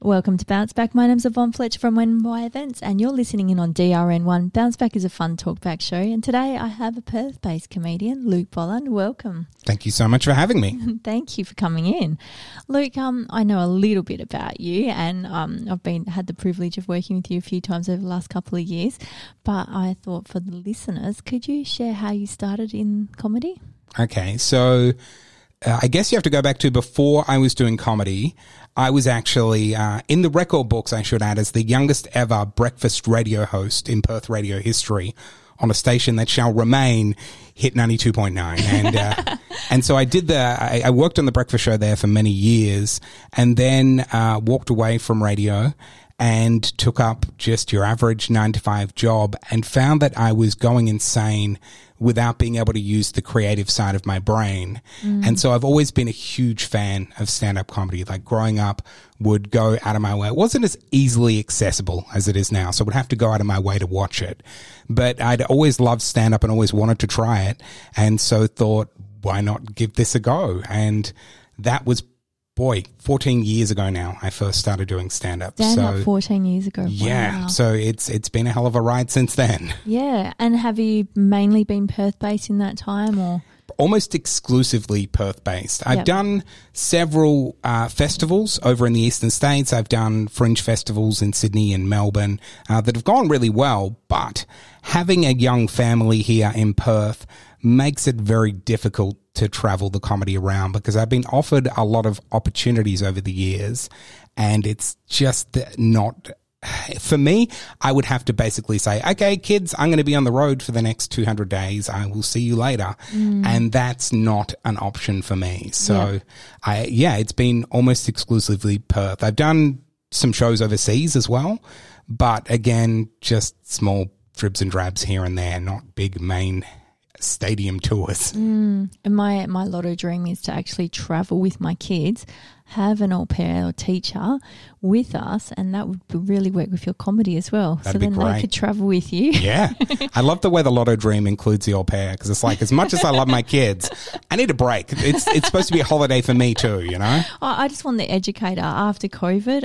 Welcome to Bounce Back. My name's Yvonne Fletcher from NY Events and you're listening in on DRN1. Bounce Back is a fun talkback show and today I have a Perth-based comedian, Luke Bolland. Welcome. Thank you so much for having me. Thank you for coming in. Luke, I know a little bit about you and I've had the privilege of working with you a few times over the last couple of years, but I thought for the listeners, could you share how you started in comedy? Okay, so I guess you have to go back to before I was doing comedy. I was actually in the record books, I should add, as the youngest ever breakfast radio host in Perth radio history on a station that shall remain Hit 92.9. And so I worked on the breakfast show there for many years and then walked away from radio and took up just your average 9-to-5 job and found that I was going insane without being able to use the creative side of my brain. And so I've always been a huge fan of stand-up comedy. Like growing up, would go out of my way. It wasn't as easily accessible as it is now, so I would have to go out of my way to watch it. But I'd always loved stand-up and always wanted to try it. And so thought, why not give this a go? And that was 14 years ago now, I first started doing stand-up. Stand-up 14 years ago. Yeah. Wow. So it's been a hell of a ride since then. Yeah. And have you mainly been Perth-based in that time or? Almost exclusively Perth-based. I've done several festivals over in the eastern states. I've done fringe festivals in Sydney and Melbourne that have gone really well. But having a young family here in Perth makes it very difficult to travel the comedy around because I've been offered a lot of opportunities over the years and it's just not... For me, I would have to basically say, okay, kids, I'm going to be on the road for the next 200 days. I will see you later. And that's not an option for me. So, it's been almost exclusively Perth. I've done some shows overseas as well, but again, just small dribs and drabs here and there, not big main stadium tours. And my lotto dream is to actually travel with my kids, have an au pair or teacher with us, and that would really work with your comedy as well. That'd so be then great. They could travel with you. Yeah. I love the way the lotto dream includes the au pair because it's like, as much as I love my kids, I need a break. It's supposed to be a holiday for me too, you know? I just want the educator. After COVID,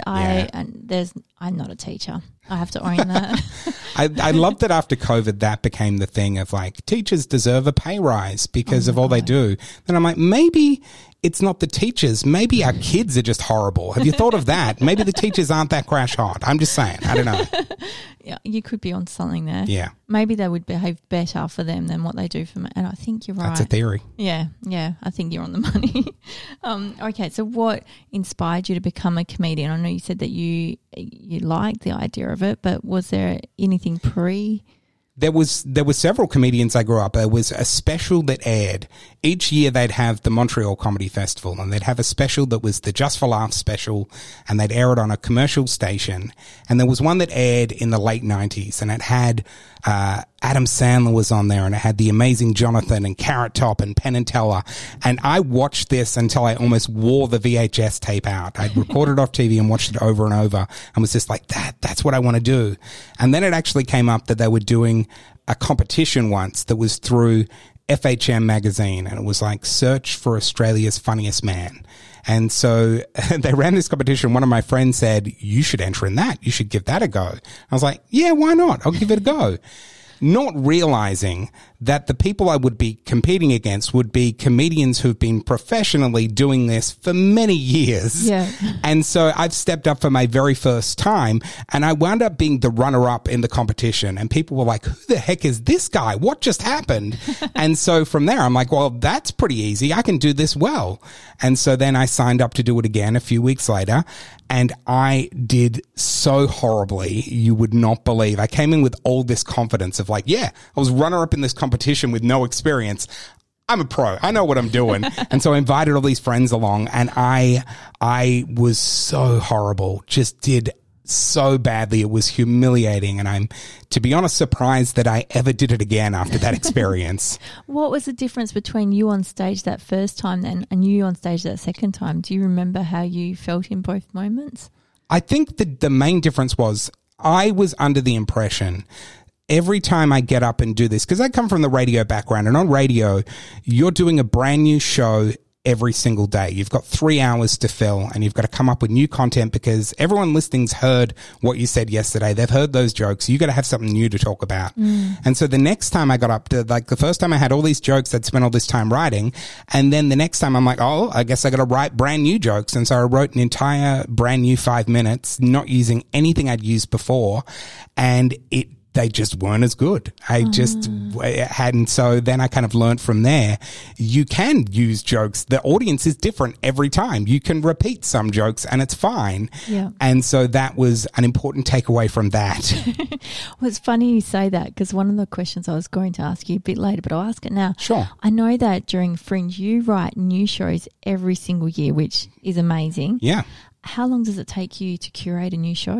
I'm not a teacher. I have to own that. I love that after COVID, that became the thing of like, teachers deserve a pay rise because of all they do. Then I'm like, maybe it's not the teachers. Maybe our kids are just horrible. Have you thought of that? Maybe the teachers aren't that crash hot. I'm just saying. I don't know. Yeah, you could be on something there. Yeah. Maybe they would behave better for them than what they do for me. And I think you're right. That's a theory. Yeah. I think you're on the money. Okay, so what inspired you to become a comedian? I know you said that you liked the idea of it, but was there anything pre? There were several comedians I grew up. There was a special that aired. Each year they'd have the Montreal Comedy Festival and they'd have a special that was the Just for Laughs special and they'd air it on a commercial station. And there was one that aired in the late 90s and it had Adam Sandler was on there and it had the amazing Jonathan and Carrot Top and Penn and Teller. And I watched this until I almost wore the VHS tape out. I'd recorded off TV and watched it over and over and was just like, that's what I want to do. And then it actually came up that they were doing a competition once that was through FHM magazine and it was like search for Australia's funniest man. And so they ran this competition. One of my friends said, you should enter in that. You should give that a go. I was like, yeah, why not? I'll give it a go. Not realizing that the people I would be competing against would be comedians who've been professionally doing this for many years. Yeah. And so I've stepped up for my very first time and I wound up being the runner-up in the competition and people were like, who the heck is this guy? What just happened? And so from there, I'm like, well, that's pretty easy. I can do this well. And so then I signed up to do it again a few weeks later and I did so horribly. You would not believe. I came in with all this confidence of like, yeah, I was runner-up in this competition with no experience. I'm a pro. I know what I'm doing. And so I invited all these friends along and I was so horrible, just did so badly. It was humiliating. And I'm, to be honest, surprised that I ever did it again after that experience. What was the difference between you on stage that first time then and you on stage that second time? Do you remember how you felt in both moments? I think that the main difference was I was under the impression every time I get up and do this, because I come from the radio background and on radio, you're doing a brand new show every single day. You've got 3 hours to fill and you've got to come up with new content because everyone listening's heard what you said yesterday. They've heard those jokes. You got to have something new to talk about. And so the next time I got up to, like, the first time I had all these jokes I'd spent all this time writing. And then the next time I'm like, oh, I guess I got to write brand new jokes. And so I wrote an entire brand new 5 minutes, not using anything I'd used before. And they just weren't as good. I just hadn't. So then I kind of learned from there. You can use jokes. The audience is different every time. You can repeat some jokes and it's fine. Yeah. And so that was an important takeaway from that. Well, it's funny you say that because one of the questions I was going to ask you a bit later, but I'll ask it now. Sure. I know that during Fringe, you write new shows every single year, which is amazing. Yeah. How long does it take you to curate a new show?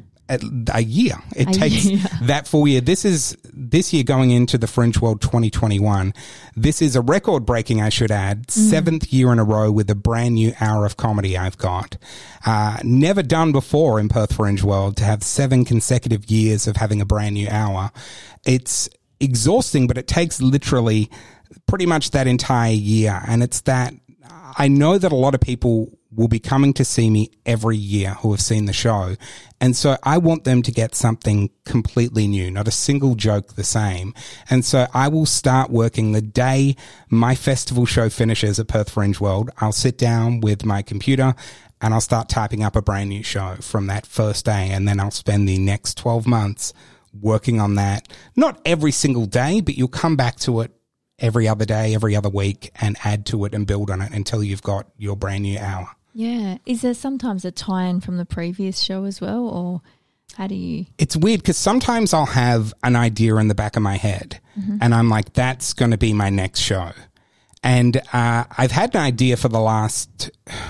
A year. It takes that full year. This year going into the Fringe World 2021. This is a record breaking, I should add, 7th year in a row with a brand new hour of comedy I've got. Never done before in Perth Fringe World to have 7 consecutive years of having a brand new hour. It's exhausting, but it takes literally pretty much that entire year. And it's that I know that a lot of people will be coming to see me every year who have seen the show. And so I want them to get something completely new, not a single joke the same. And so I will start working the day my festival show finishes at Perth Fringe World. I'll sit down with my computer and I'll start typing up a brand new show from that first day. And then I'll spend the next 12 months working on that. Not every single day, but you'll come back to it every other day, every other week, and add to it and build on it until you've got your brand new hour. Yeah. Is there sometimes a tie-in from the previous show as well, or how do you? It's weird because sometimes I'll have an idea in the back of my head and I'm like, that's going to be my next show. And I've had an idea for the last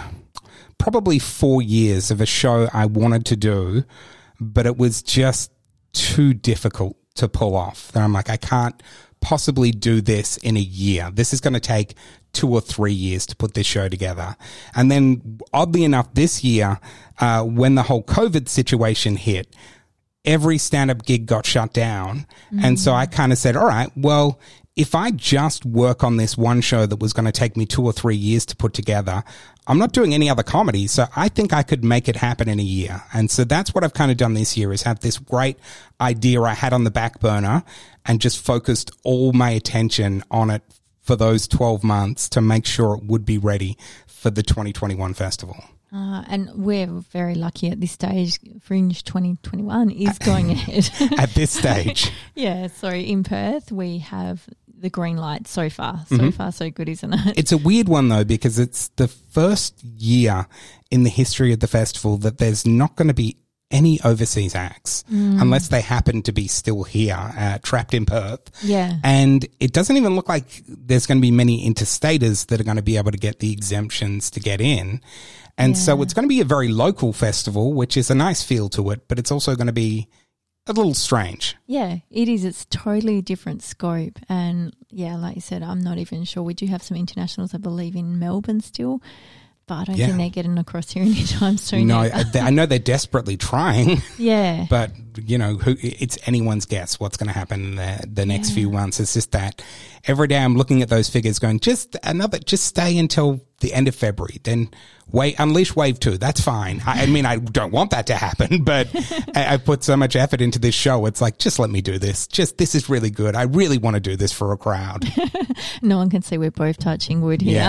probably 4 years of a show I wanted to do, but it was just too difficult to pull off. That I'm like, I can't possibly do this in a year. This is going to take 2 or 3 years to put this show together. And then oddly enough, this year, when the whole COVID situation hit, every stand-up gig got shut down. And so I kind of said, all right, well, if I just work on this one show that was going to take me 2 or 3 years to put together, I'm not doing any other comedy. So I think I could make it happen in a year. And so that's what I've kind of done this year, is have this great idea I had on the back burner and just focused all my attention on it for those 12 months to make sure it would be ready for the 2021 festival. And we're very lucky at this stage. Fringe 2021 is going ahead. At this stage. Yeah, so in Perth we have the green light so far. So far so good, isn't it? It's a weird one though, because it's the first year in the history of the festival that there's not going to be any overseas acts unless they happen to be still here, trapped in Perth. Yeah. And it doesn't even look like there's going to be many interstaters that are going to be able to get the exemptions to get in. And so it's going to be a very local festival, which is a nice feel to it, but it's also going to be a little strange. Yeah, it is. It's totally different scope. And yeah, like you said, I'm not even sure. We do have some internationals, I believe, in Melbourne still, but I don't think they're getting across here anytime soon. No, I know they're desperately trying. Yeah. But, you know, it's anyone's guess what's going to happen in the next few months. It's just that every day I'm looking at those figures going, just stay until the end of February. Then unleash wave 2. That's fine. I mean, I don't want that to happen, but I put so much effort into this show. It's like, just let me do this. This is really good. I really want to do this for a crowd. No one can see we're both touching wood here.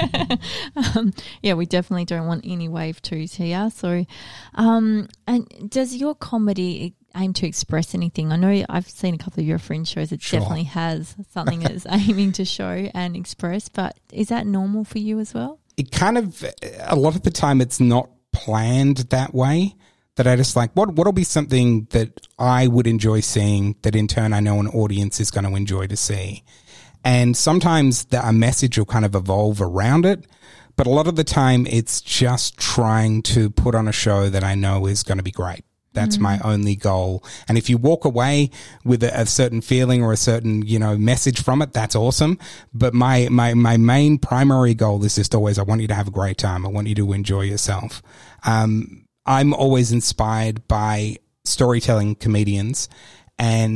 Yeah. We definitely don't want any wave 2s here. So, and does your comedy aim to express anything? I know I've seen a couple of your Fringe shows. It definitely has something that's aiming to show and express, but is that normal for you as well? It kind of, a lot of the time it's not planned that way, that I just like, what'll be something that I would enjoy seeing that in turn I know an audience is going to enjoy to see. And sometimes a message will kind of evolve around it, but a lot of the time it's just trying to put on a show that I know is going to be great. That's my only goal. And if you walk away with a certain feeling or a certain, message from it, that's awesome. But my main primary goal is just always, I want you to have a great time. I want you to enjoy yourself. I'm always inspired by storytelling comedians, and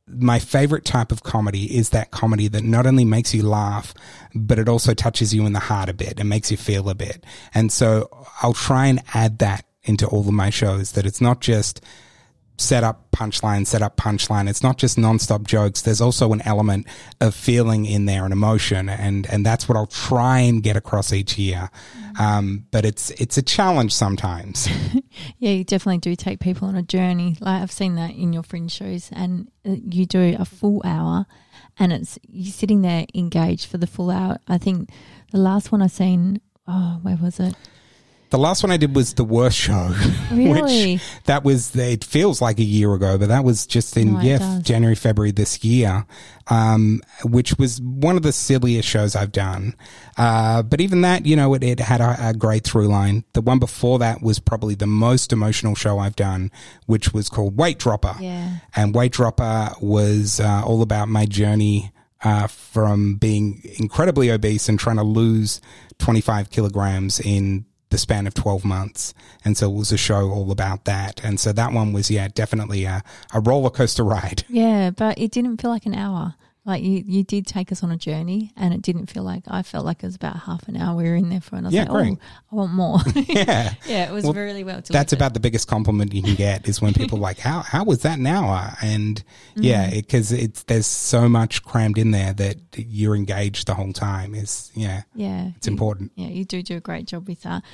my favorite type of comedy is that comedy that not only makes you laugh, but it also touches you in the heart a bit and makes you feel a bit. And so I'll try and add that into all of my shows, that it's not just set up punchline. It's not just nonstop jokes. There's also an element of feeling in there and emotion. And that's what I'll try and get across each year. But it's a challenge sometimes. Yeah, you definitely do take people on a journey. Like I've seen that in your Fringe shows, and you do a full hour and you're sitting there engaged for the full hour. I think the last one I've seen, where was it? The last one I did was The Worst Show. Really? It feels like a year ago, but that was just in, January, February this year, which was one of the silliest shows I've done. But even that, it had a great through line. The one before that was probably the most emotional show I've done, which was called Weight Dropper. Yeah. And Weight Dropper was all about my journey from being incredibly obese and trying to lose 25 kilograms in the span of 12 months. And so it was a show all about that. And so that one was, definitely a roller coaster ride. Yeah, but it didn't feel like an hour. Like you did take us on a journey, and it didn't feel like, I felt like it was about half an hour we were in there for, and I was great. I want more. Yeah. Yeah, it was really well delivered. That's about the biggest compliment you can get, is when people are like, how was that an hour? And because there's so much crammed in there that you're engaged the whole time it's important. Yeah, you do a great job with that.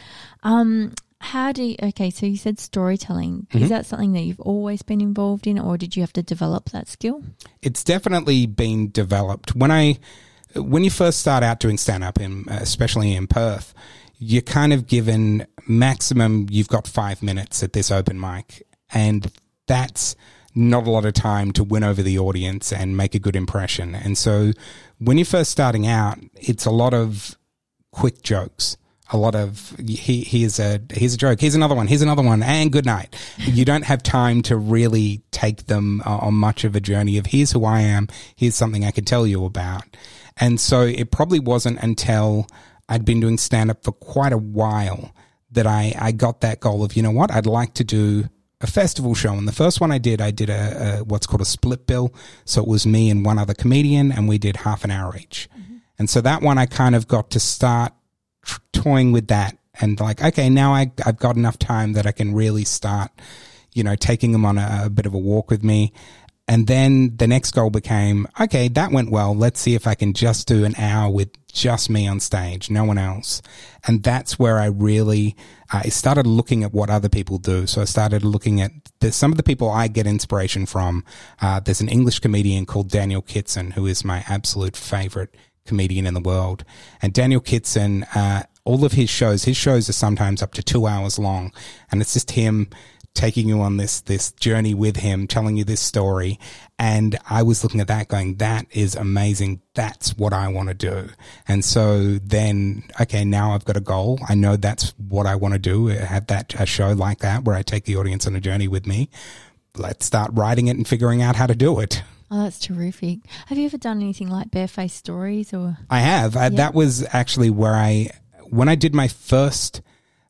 So you said storytelling. Mm-hmm. Is that something that you've always been involved in, or did you have to develop that skill? It's definitely been developed. When you first start out doing stand-up, especially in Perth, you're kind of given maximum, you've got 5 minutes at this open mic, and that's not a lot of time to win over the audience and make a good impression. And so when you're first starting out, it's a lot of quick jokes. A lot of here's a joke, here's another one, and good night. You don't have time to really take them on much of a journey of, here's who I am, here's something I could tell you about. And so it probably wasn't until I'd been doing stand-up for quite a while that I got that goal of, I'd like to do a festival show. And the first one I did a what's called a split bill. So it was me and one other comedian, and we did half an hour each. Mm-hmm. And so that one I kind of got to start toying with that, and like, okay, now I've got enough time that I can really start, taking them on a bit of a walk with me. And then the next goal became, okay, that went well. Let's see if I can just do an hour with just me on stage, no one else. And that's where I really, I started looking at what other people do. So I started looking at some of the people I get inspiration from. There's an English comedian called Daniel Kitson, who is my absolute favorite comedian in the world. And Daniel Kitson, all of his shows are sometimes up to 2 hours long, and it's just him taking you on this journey with him, telling you this story. And I was looking at that going, that is amazing. That's what I want to do. And so then, okay, now I've got a goal. I know that's what I want to do. Have a show like that where I take the audience on a journey with me. Let's start writing it and figuring out how to do it. Oh, that's terrific. Have you ever done anything like Barefaced Stories? Or I have. That was actually where when I did my first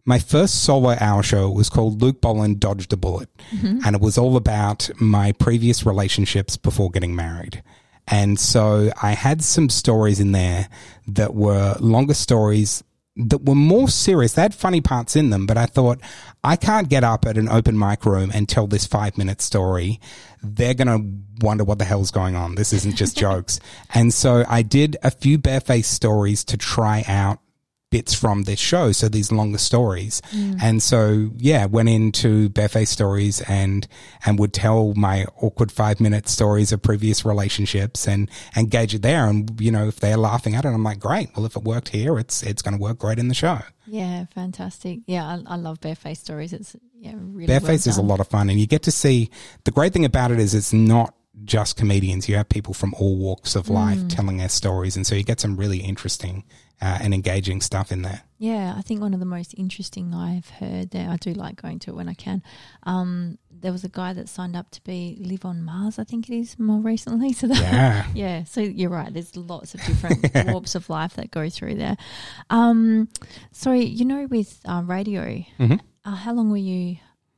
solo hour show, it was called Luke Boland Dodged a Bullet. Mm-hmm. And it was all about my previous relationships before getting married. And so I had some stories in there that were longer stories that were more serious. They had funny parts in them, but I thought, I can't get up at an open mic room and tell this 5-minute story. They're going to wonder what the hell's going on. This isn't just jokes. And so I did a few barefaced stories to try out bits from this show, so these longer stories. And so went into barefaced stories and would tell my awkward 5-minute stories of previous relationships and gauge it there. And if they're laughing at it, I'm like, great, well, if it worked here, it's going to work great in the show. Yeah, fantastic. Yeah, I love barefaced stories. It's really barefaced is a lot of fun, and you get to see, the great thing about it is it's not just comedians. You have people from all walks of life telling their stories, and so you get some really interesting and engaging stuff in there. Yeah, I think one of the most interesting I've heard there, I do like going to it when I can, there was a guy that signed up to live on Mars, I think it is, more recently. So that, so you're right, there's lots of different warps of life that go through there. So, with radio, how long were you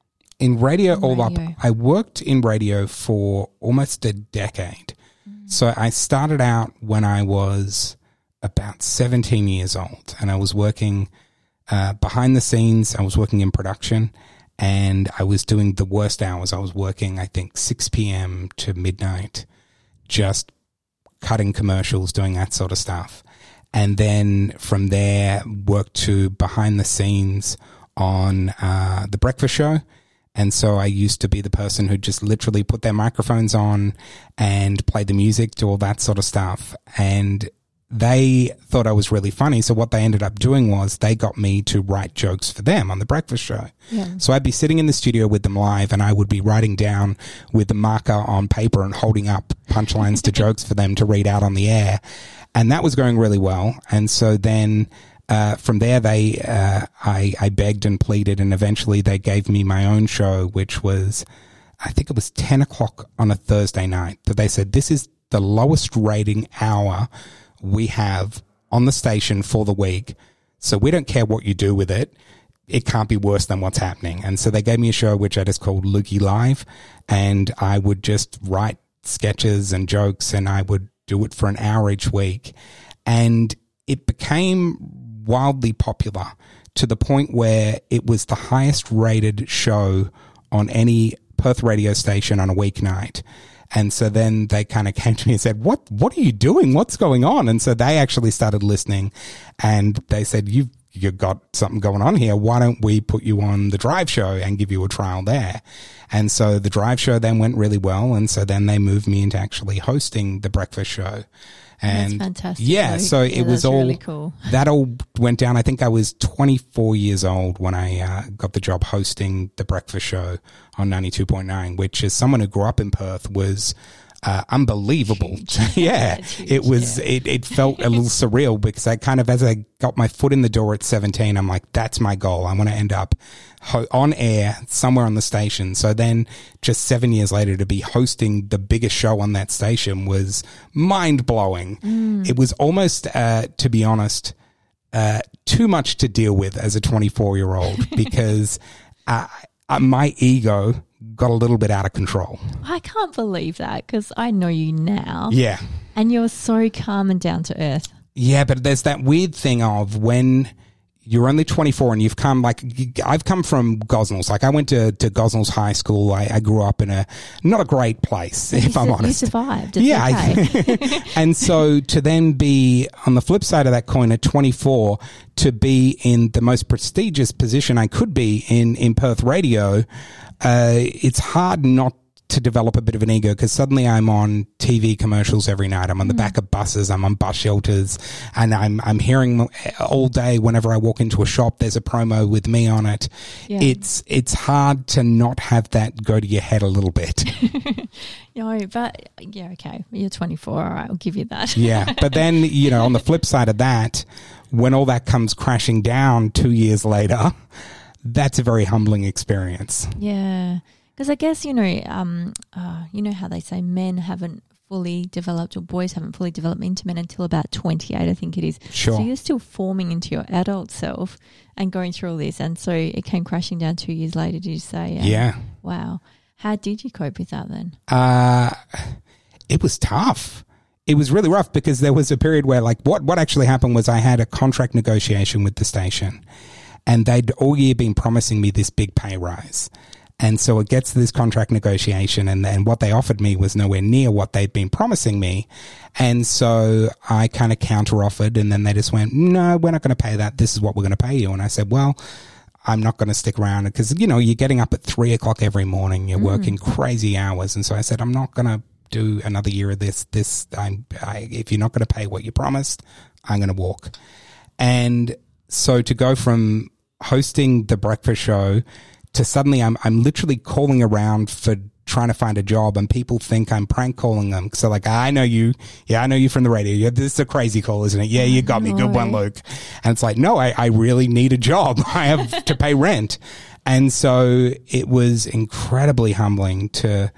In radio, all up, radio? I worked in radio for almost a decade. So I started out when I was about 17 years old, and I was working behind the scenes. I was working in production, and I was doing the worst hours. I was working, I think, 6 p.m. to midnight, just cutting commercials, doing that sort of stuff. And then from there, worked to behind the scenes on The Breakfast Show. And so I used to be the person who just literally put their microphones on and play the music, do all that sort of stuff. And they thought I was really funny. So what they ended up doing was they got me to write jokes for them on The Breakfast Show. Yeah. So I'd be sitting in the studio with them live, and I would be writing down with the marker on paper and holding up punchlines to jokes for them to read out on the air. And that was going really well. And so then from there, I begged and pleaded, and eventually they gave me my own show, which was, I think it was 10 o'clock on a Thursday night. That they said, this is the lowest rating hour we have on the station for the week. So we don't care what you do with it. It can't be worse than what's happening. And so they gave me a show which I just called Lukey Live, and I would just write sketches and jokes, and I would do it for an hour each week. And it became wildly popular to the point where it was the highest rated show on any Perth radio station on a weeknight. And so then they kind of came to me and said, what are you doing? What's going on? And so they actually started listening, and they said, you've got something going on here. Why don't we put you on the Drive Show and give you a trial there? And so the Drive Show then went really well. And so then they moved me into actually hosting the Breakfast Show. And that's fantastic. Yeah, so it was all really cool. That all went down. I think I was 24 years old when I got the job hosting the Breakfast Show on 92.9, which, as someone who grew up in Perth, was unbelievable. Yeah, huge, it was. yeah. It felt a little surreal because I kind of, as I got my foot in the door at 17, I'm like, that's my goal. I want to end up on air somewhere on the station. So then just 7 years later to be hosting the biggest show on that station was mind blowing. It was almost, to be honest, too much to deal with as a 24-year-old because my ego got a little bit out of control. I can't believe that because I know you now. Yeah. And you're so calm and down to earth. Yeah, but there's that weird thing of when you're only 24 and you've come, like, I've come from Gosnells. Like, I went to Gosnells High School. I grew up in not a great place, if I'm honest. You survived. It's Yeah. okay. And so to then be on the flip side of that coin at 24, to be in the most prestigious position I could be in Perth radio, it's hard not to develop a bit of an ego because suddenly I'm on TV commercials every night. I'm on the back of buses. I'm on bus shelters, and I'm hearing all day whenever I walk into a shop, there's a promo with me on it. Yeah. It's hard to not have that go to your head a little bit. No, but yeah, okay. You're 24. All right, I'll give you that. Yeah. But then, on the flip side of that, when all that comes crashing down 2 years later, that's a very humbling experience. Yeah. Because I guess, you know how they say men haven't fully developed, or boys haven't fully developed into men until about 28, I think it is. Sure. So you're still forming into your adult self and going through all this. And so it came crashing down 2 years later, did you say? Yeah. Wow. How did you cope with that then? It was tough. It was really rough because there was a period where, like, what actually happened was I had a contract negotiation with the station, and they'd all year been promising me this big pay rise. And so it gets to this contract negotiation, and then what they offered me was nowhere near what they'd been promising me. And so I kind of counter-offered, and then they just went, no, we're not going to pay that. This is what we're going to pay you. And I said, well, I'm not going to stick around because, you're getting up at 3 o'clock every morning. You're working crazy hours. And so I said, I'm not going to do another year of this. If you're not going to pay what you promised, I'm going to walk. And so to go from hosting the Breakfast Show to suddenly I'm literally calling around for trying to find a job, and people think I'm prank calling them. So like, I know you. Yeah, I know you from the radio. Yeah, this is a crazy call, isn't it? Yeah, you got me. Good one, Luke. And it's like, no, I really need a job. I have to pay rent. And so it was incredibly humbling to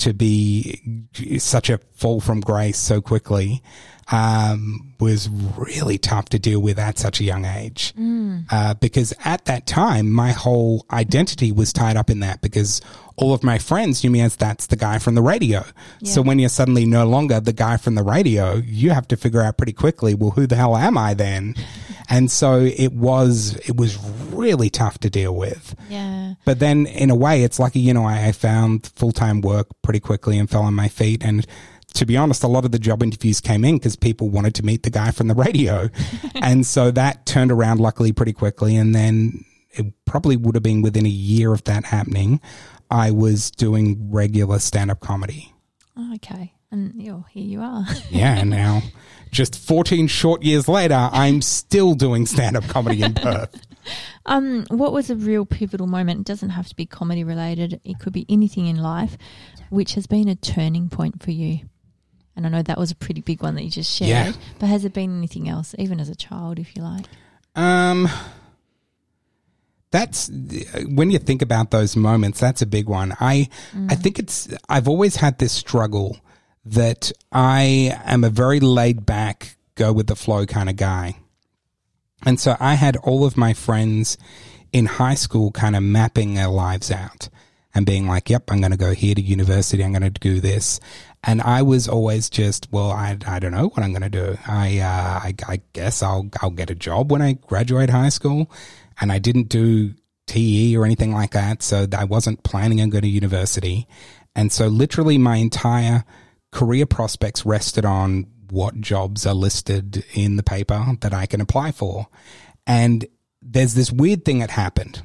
to be such a fall from grace so quickly was really tough to deal with at such a young age. Because at that time, my whole identity was tied up in that, because all of my friends knew me as that's the guy from the radio. Yeah. So when you're suddenly no longer the guy from the radio, you have to figure out pretty quickly, well, who the hell am I then? And so it was really tough to deal with. Yeah. But then in a way, it's lucky, I found full-time work pretty quickly and fell on my feet. And to be honest, a lot of the job interviews came in because people wanted to meet the guy from the radio. And so that turned around luckily pretty quickly. And then it probably would have been within a year of that happening, I was doing regular stand-up comedy. Okay. And here you are. Yeah, and now just 14 short years later, I'm still doing stand-up comedy in Perth. What was a real pivotal moment? It doesn't have to be comedy related. It could be anything in life, which has been a turning point for you. And I know that was a pretty big one that you just shared. Yeah. But has it been anything else, even as a child, if you like? That's when you think about those moments, that's a big one. I think I've always had this struggle that I am a very laid back, go with the flow kind of guy. And so I had all of my friends in high school kind of mapping their lives out and being like, yep, I'm going to go here to university. I'm going to do this. And I was always just, well, I don't know what I'm going to do. I guess I'll get a job when I graduate high school. And I didn't do TE or anything like that. So I wasn't planning on going to university. And so literally my entire career prospects rested on what jobs are listed in the paper that I can apply for. And there's this weird thing that happened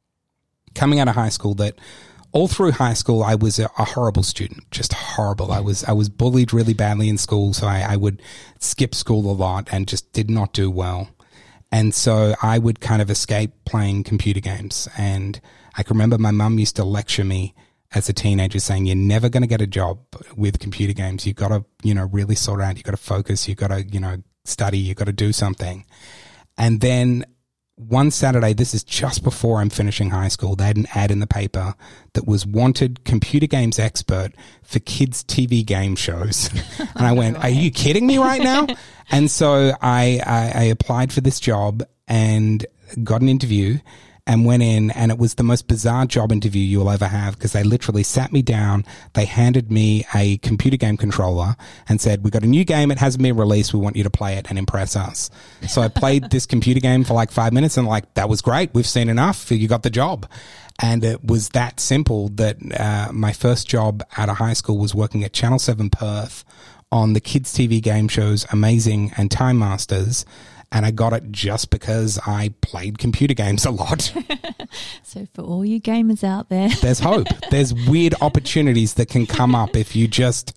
coming out of high school that all through high school, I was a horrible student, just horrible. I was bullied really badly in school. So I would skip school a lot and just did not do well. And so I would kind of escape playing computer games. And I can remember my mum used to lecture me as a teenager saying, you're never going to get a job with computer games. You've got to, really sort out. You've got to focus. You've got to, study. You've got to do something. And then one Saturday, this is just before I'm finishing high school, they had an ad in the paper that was wanted computer games expert for kids' TV game shows. And I went, are you kidding me right now? And so I applied for this job and got an interview and went in, and it was the most bizarre job interview you'll ever have, because they literally sat me down, they handed me a computer game controller and said, we've got a new game, it hasn't been released, we want you to play it and impress us. So I played this computer game for like 5 minutes and that was great, we've seen enough, you got the job. And it was that simple that my first job out of high school was working at Channel 7 Perth on the kids' TV game shows Amazing and Time Masters. And I got it just because I played computer games a lot. So for all you gamers out there, there's hope. There's weird opportunities that can come up if you just,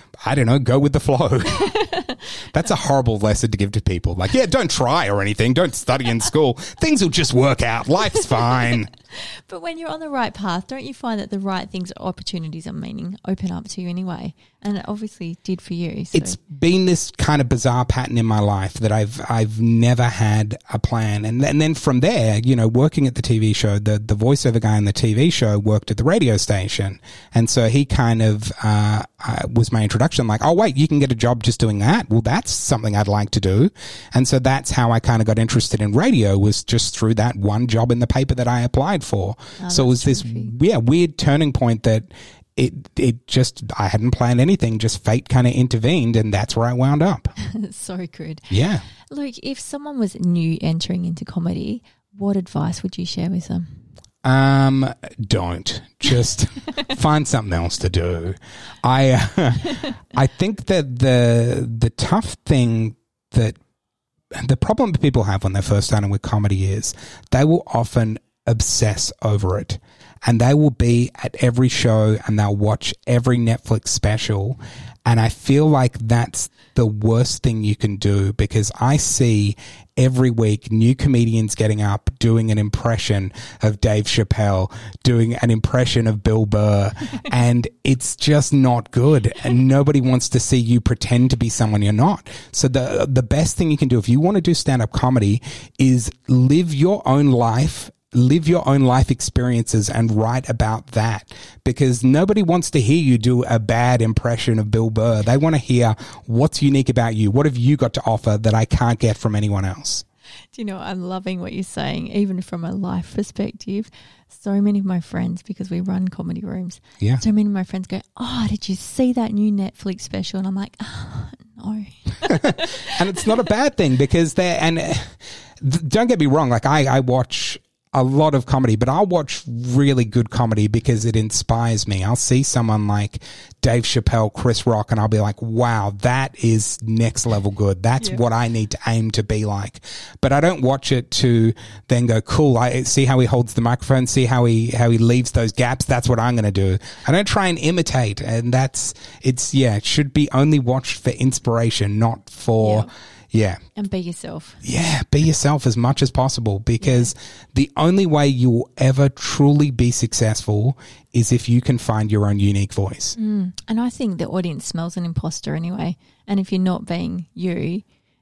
go with the flow. That's a horrible lesson to give to people. Like, yeah, don't try or anything. Don't study in school. Things will just work out. Life's fine. But when you're on the right path, don't you find that the right things, opportunities, open up to you anyway? And it obviously did for you. So. It's been this kind of bizarre pattern in my life that I've never had a plan. And then from there, working at the TV show, the voiceover guy on the TV show worked at the radio station. And so he kind of was my introduction, like, oh, wait, you can get a job just doing that? Well, that's something I'd like to do. And so that's how I kind of got interested in radio, was just through that one job in the paper that I applied for. Oh, so it was this weird turning point that it just, I hadn't planned anything, just fate kind of intervened, and that's where I wound up. So good. Yeah. Luke, if someone was new entering into comedy, what advice would you share with them? Don't. Just find something else to do. I think that the tough thing that the problem that people have when they're first starting with comedy is they will often obsess over it, and they will be at every show and they'll watch every Netflix special. And I feel like that's the worst thing you can do, because I see every week new comedians getting up, doing an impression of Dave Chappelle, doing an impression of Bill Burr, and it's just not good. And nobody wants to see you pretend to be someone you're not. So the best thing you can do if you want to do stand-up comedy is live your own life, live your own life experiences and write about that, because nobody wants to hear you do a bad impression of Bill Burr. They want to hear what's unique about you. What have you got to offer that I can't get from anyone else? Do you know, I'm loving what you're saying, even from a life perspective. So many of my friends, because we run comedy rooms, so many of my friends go, oh, did you see that new Netflix special? And I'm like, oh, no. And it's not a bad thing, because don't get me wrong, like I watch a lot of comedy, but I'll watch really good comedy because it inspires me. I'll see someone like Dave Chappelle, Chris Rock, and I'll be like, wow, that is next level good. That's what I need to aim to be like. But I don't watch it to then go, cool, I see how he holds the microphone, see how he leaves those gaps. That's what I'm going to do. I don't try and imitate. And it should be only watched for inspiration, not for... Yeah. And be yourself. Yeah, be yourself as much as possible, because the only way you'll ever truly be successful is if you can find your own unique voice. And I think the audience smells an imposter anyway. And if you're not being you,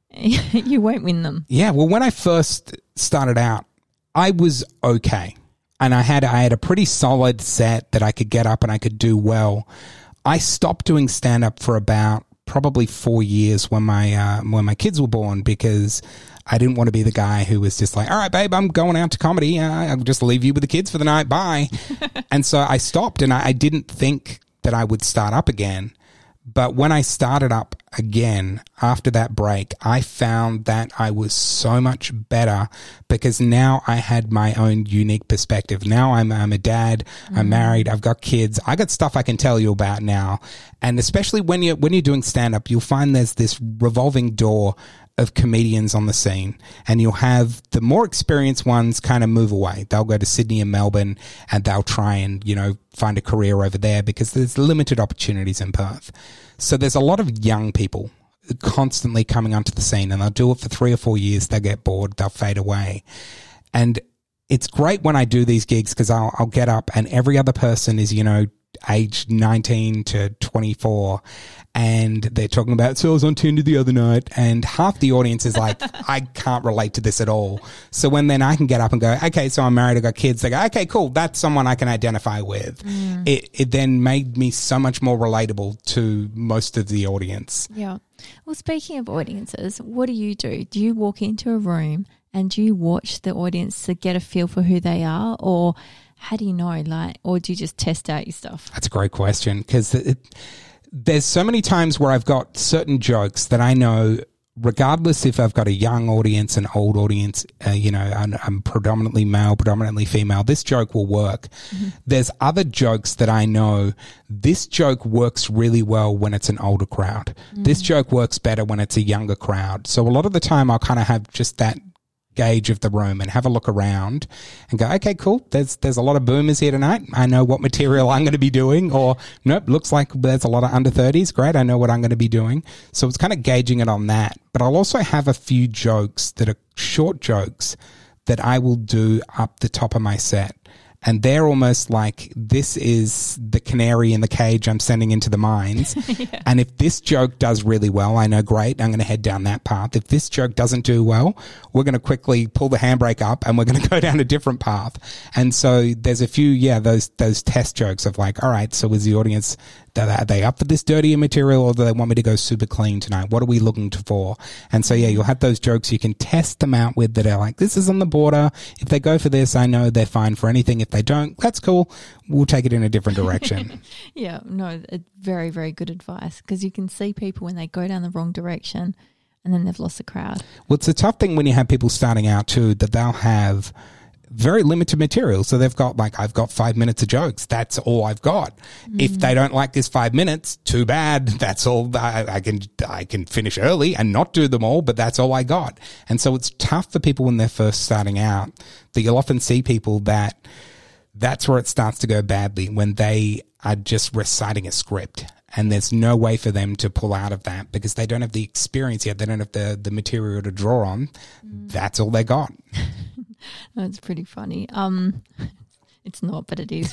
you won't win them. Yeah, well, when I first started out, I was okay. And I had a pretty solid set that I could get up and I could do well. I stopped doing stand-up for about probably 4 years when my kids were born, because I didn't want to be the guy who was just like, all right, babe, I'm going out to comedy. I'll just leave you with the kids for the night. Bye. And so I stopped, and I didn't think that I would start up again. But when I started up again after that break, I found that I was so much better, because now I had my own unique perspective. Now I'm a dad, I'm married, I've got kids, I got stuff I can tell you about now. And especially when you're doing stand-up, you'll find there's this revolving door of comedians on the scene, and you'll have the more experienced ones kind of move away. They'll go to Sydney and Melbourne, and they'll try and, find a career over there, because there's limited opportunities in Perth. So there's a lot of young people constantly coming onto the scene, and they'll do it for 3 or 4 years. They'll get bored. They'll fade away. And it's great when I do these gigs, because I'll get up and every other person is, aged 19 to 24, and they're talking about, so I was on Tinder the other night, and half the audience is like, I can't relate to this at all. So when then I can get up and go, okay, so I'm married, I got kids, they go, okay, cool, that's someone I can identify with. It then made me so much more relatable to most of the audience. Yeah. Well, speaking of audiences, what do? Do you walk into a room and do you watch the audience to get a feel for who they are, or how do you know, or do you just test out your stuff? That's a great question, because there's so many times where I've got certain jokes that I know, regardless if I've got a young audience, an old audience, I'm predominantly male, predominantly female, this joke will work. There's other jokes that I know, this joke works really well when it's an older crowd. This joke works better when it's a younger crowd. So a lot of the time I'll kind of have just that gauge of the room and have a look around and go, okay, cool, there's a lot of boomers here tonight. I know what material I'm going to be doing, or nope, looks like there's a lot of under 30s. Great, I know what I'm going to be doing. So it's kind of gauging it on that. But I'll also have a few jokes that are short jokes that I will do up the top of my set. And they're almost like, this is the canary in the cage I'm sending into the mines. And if this joke does really well, I know, great, I'm going to head down that path. If this joke doesn't do well, we're going to quickly pull the handbrake up and we're going to go down a different path. And so there's a few, those test jokes of like, all right, so is the audience, are they up for this dirtier material, or do they want me to go super clean tonight? What are we looking for? And so, you'll have those jokes you can test them out with that are like, this is on the border. If they go for this, I know they're fine for anything. If they don't, that's cool. We'll take it in a different direction. Yeah, no, very, very good advice, because you can see people when they go down the wrong direction and then they've lost the crowd. Well, it's a tough thing when you have people starting out too, that they'll have very limited material. So they've got like, I've got 5 minutes of jokes. That's all I've got. If they don't like this 5 minutes, too bad. That's all. I can finish early and not do them all, but that's all I got. And so it's tough for people when they're first starting out, that you'll often see people that's where it starts to go badly, when they are just reciting a script. And there's no way for them to pull out of that, because they don't have the experience yet. They don't have the material to draw on. That's all they got. That's pretty funny. It's not, but it is.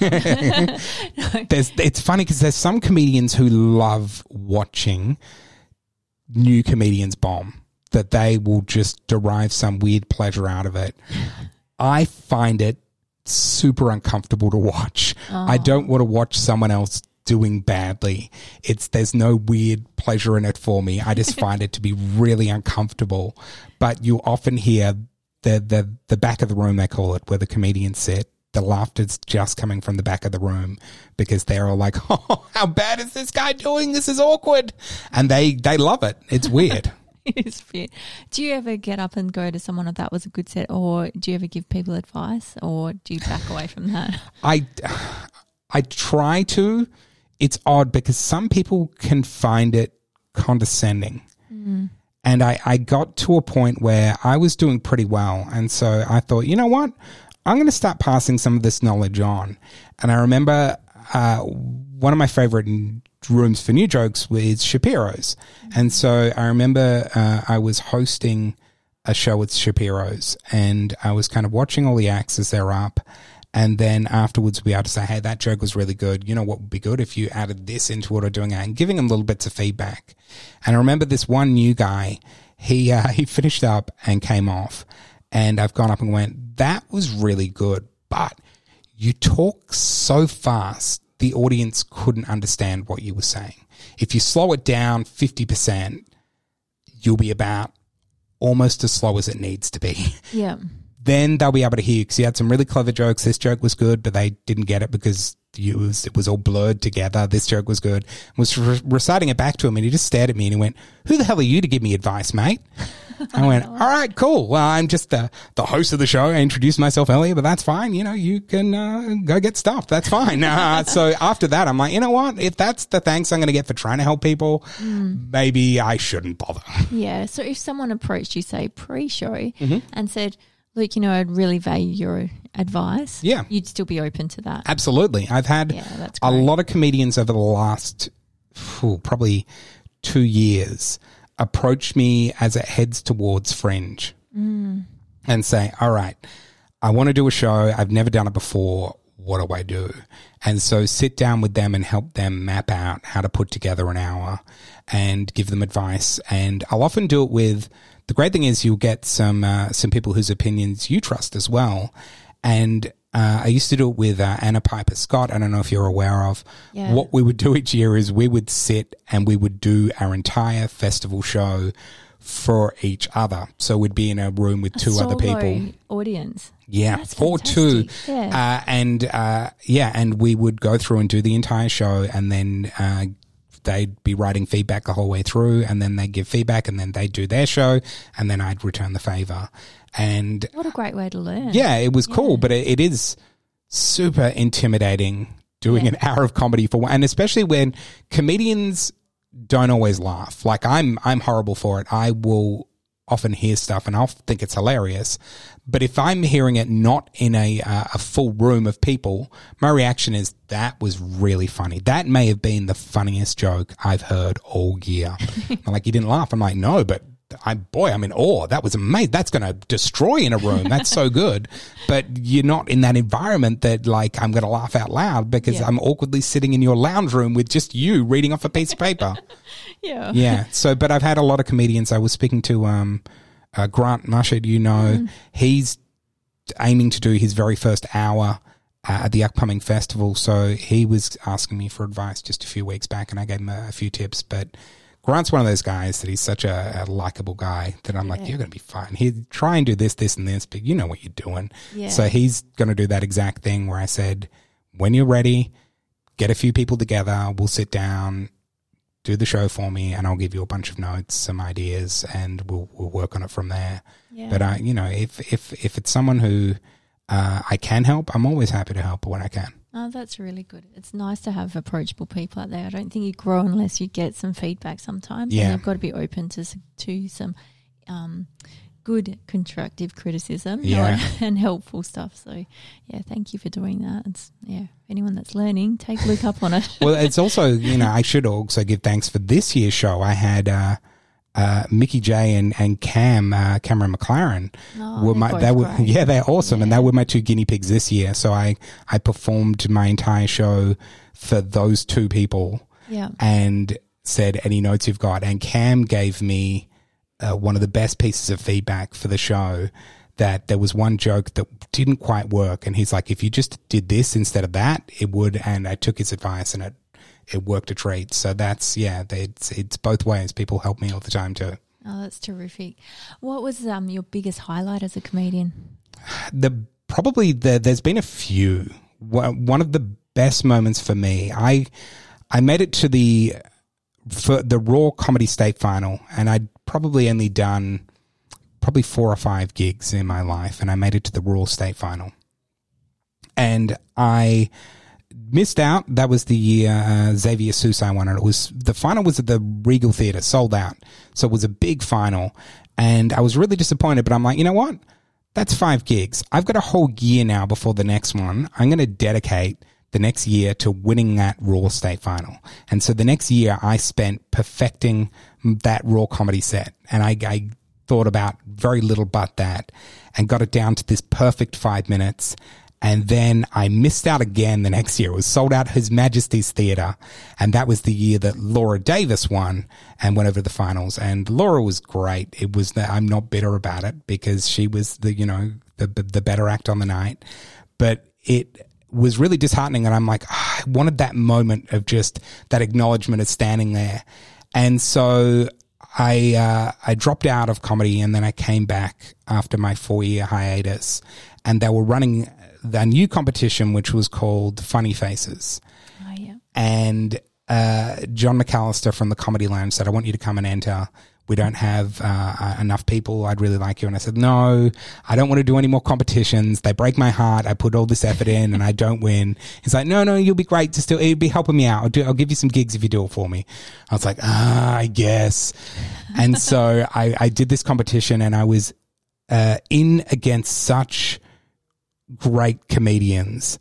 It's funny because there's some comedians who love watching new comedians bomb, that they will just derive some weird pleasure out of it. I find it super uncomfortable to watch. I don't want to watch someone else doing badly. There's no weird pleasure in it for me. I just find it to be really uncomfortable. But you often hear the back of the room, they call it, where the comedians sit. The laughter's just coming from the back of the room because they're all like, oh, how bad is this guy doing? This is awkward. And they love it. It's weird. It is weird. Do you ever get up and go to someone if that was a good set, or do you ever give people advice, or do you back away from that? I try to. It's odd because some people can find it condescending. And I got to a point where I was doing pretty well. And so I thought, you know what? I'm going to start passing some of this knowledge on. And I remember one of my favorite rooms for new jokes was Shapiro's. And so I remember I was hosting a show with Shapiro's, and I was kind of watching all the acts as they're up. And then afterwards we'd be able to say, hey, that joke was really good. You know what would be good if you added this into what I'm doing, and giving them little bits of feedback. And I remember this one new guy, he finished up and came off, and I've gone up and went, that was really good, but you talk so fast, the audience couldn't understand what you were saying. If you slow it down 50%, you'll be about almost as slow as it needs to be. Yeah. Then they'll be able to hear you because you had some really clever jokes. This joke was good, but they didn't get it because it was all blurred together. This joke was good. I was reciting it back to him, and he just stared at me and he went, who the hell are you to give me advice, mate? I went, all right, cool. Well, I'm just the host of the show. I introduced myself earlier, but that's fine. You know, you can go get stuffed. That's fine. So after that, I'm like, you know what? If that's the thanks I'm going to get for trying to help people, maybe I shouldn't bother. Yeah. So if someone approached you, say, pre-show and said, Luke, you know, I'd really value your advice. Yeah. You'd still be open to that. Absolutely. I've had a lot of comedians over the last probably 2 years approach me as it heads towards Fringe and say, all right, I want to do a show. I've never done it before. What do I do? And so sit down with them and help them map out how to put together an hour and give them advice. And I'll often do it with, the great thing is you'll get some people whose opinions you trust as well. And I used to do it with Anna Piper Scott. I don't know if you're aware of. Yeah. What we would do each year is we would sit and we would do our entire festival show for each other. So we'd be in a room with two other people. Audience. Yeah, that's or two. Yeah. And we would go through and do the entire show, and then they'd be writing feedback the whole way through, and then they'd give feedback, and then they'd do their show, and then I'd return the favor. And what a great way to learn. Yeah, it was cool, but it is super intimidating doing an hour of comedy and especially when comedians don't always laugh. Like I'm horrible for it. I will often hear stuff and I'll think it's hilarious. But if I'm hearing it not in a full room of people, my reaction is, that was really funny. That may have been the funniest joke I've heard all year. I'm like, you didn't laugh? I'm like, no, but I'm in awe. That was amazing. That's going to destroy in a room. That's so good. But you're not in that environment that, like, I'm going to laugh out loud because I'm awkwardly sitting in your lounge room with just you reading off a piece of paper. Yeah. So, but I've had a lot of comedians. I was speaking to Grant Musher, he's aiming to do his very first hour at the upcoming festival. So he was asking me for advice just a few weeks back, and I gave him a few tips. But Grant's one of those guys that he's such a likable guy that I'm like, you're going to be fine. He'd try and do this, this, and this, but you know what you're doing. Yeah. So he's going to do that exact thing where I said, when you're ready, get a few people together, we'll sit down, do the show for me, and I'll give you a bunch of notes, some ideas, and we'll work on it from there. Yeah. But if it's someone who I can help, I'm always happy to help when I can. Oh, that's really good. It's nice to have approachable people out there. I don't think you grow unless you get some feedback sometimes. Yeah. And you've got to be open to some good constructive criticism and helpful stuff. So, thank you for doing that. Anyone that's learning, take Luke up on it. Well, it's also, I should also give thanks for this year's show. I had Mickey J and Cameron McLaren they're awesome, and they were my two guinea pigs this year. So I performed my entire show for those two people, and said, any notes you've got. And Cam gave me one of the best pieces of feedback for the show that there was one joke that didn't quite work. And he's like, if you just did this instead of that, it would. And I took his advice and it worked a treat. So that's, it's both ways. People help me all the time too. Oh, that's terrific. What was your biggest highlight as a comedian? There's been a few. One of the best moments for me, I made it to the Raw Comedy State Final, and I'd probably only done 4 or 5 gigs in my life, and I made it to the Raw State Final. And I missed out. That was the year Xavier Sousai won it. The final was at the Regal Theatre, sold out. So it was a big final, and I was really disappointed, but I'm like, you know what? That's 5 gigs. I've got a whole year now before the next one. I'm going to dedicate the next year to winning that Raw State Final. And so the next year I spent perfecting that Raw comedy set. And I thought about very little but that and got it down to this perfect 5 minutes. And then I missed out again the next year. It was sold out His Majesty's Theatre. And that was the year that Laura Davis won and went over to the finals. And Laura was great. I'm not bitter about it because she was the better act on the night. But it was really disheartening. And I'm like, I wanted that moment of just that acknowledgement of standing there. And so I dropped out of comedy, and then I came back after my 4-year hiatus, and they were running a new competition, which was called Funny Faces. Oh, yeah. And John McAllister from the Comedy Lounge said, I want you to come and enter. We don't have enough people. I'd really like you. And I said, no, I don't want to do any more competitions. They break my heart. I put all this effort in and I don't win. He's like, no, you'll be great. You'll be helping me out. I'll give you some gigs if you do it for me. I was like, I guess. And so I did this competition, and I was in against such great comedians.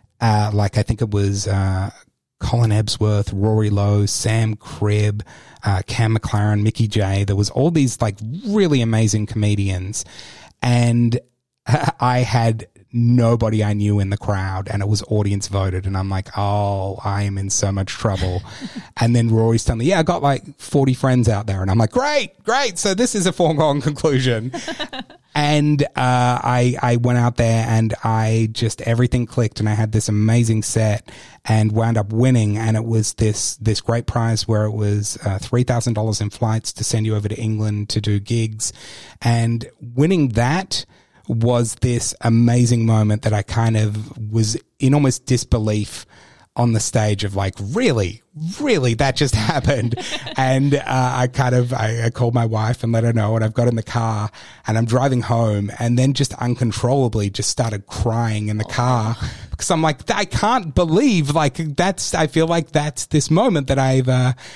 I think it was Colin Ebsworth, Rory Lowe, Sam Cribb, Cam McLaren, Mickey J. There was all these really amazing comedians, and I had nobody I knew in the crowd, and it was audience voted, and I'm like, oh, I am in so much trouble. And then Rory's telling me, I got 40 friends out there, and I'm like, great. So this is a foregone conclusion. And I went out there, and everything clicked, and I had this amazing set and wound up winning. And it was this great prize where it was $3,000 in flights to send you over to England to do gigs. And winning that was this amazing moment that I kind of was in almost disbelief on the stage of really that just happened. And I called my wife and let her know, and I've got in the car and I'm driving home, and then just uncontrollably just started crying in the car because I'm like, I can't believe I feel like that's this moment that I've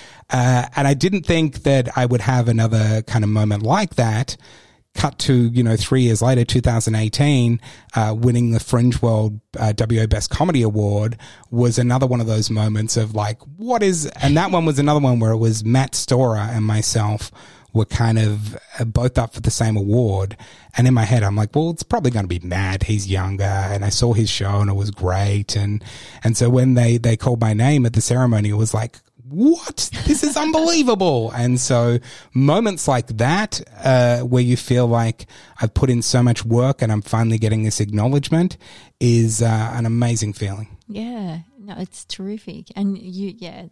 and I didn't think that I would have another kind of moment like that. Cut to, 3 years later, 2018, winning the Fringe World WA Best Comedy Award was another one of those moments of and that one was another one where it was Matt Storer and myself were kind of both up for the same award. And in my head, I'm like, well, it's probably going to be Matt. He's younger. And I saw his show and it was great. And so when they called my name at the ceremony, it was like, what? This is unbelievable. And so moments like that, where you feel like I've put in so much work and I'm finally getting this acknowledgement is an amazing feeling. Yeah, no, it's terrific. And you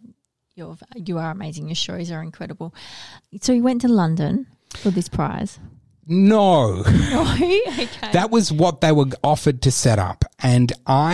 are amazing. Your shows are incredible. So you went to London for this prize? No. No? Okay. That was what they were offered to set up. And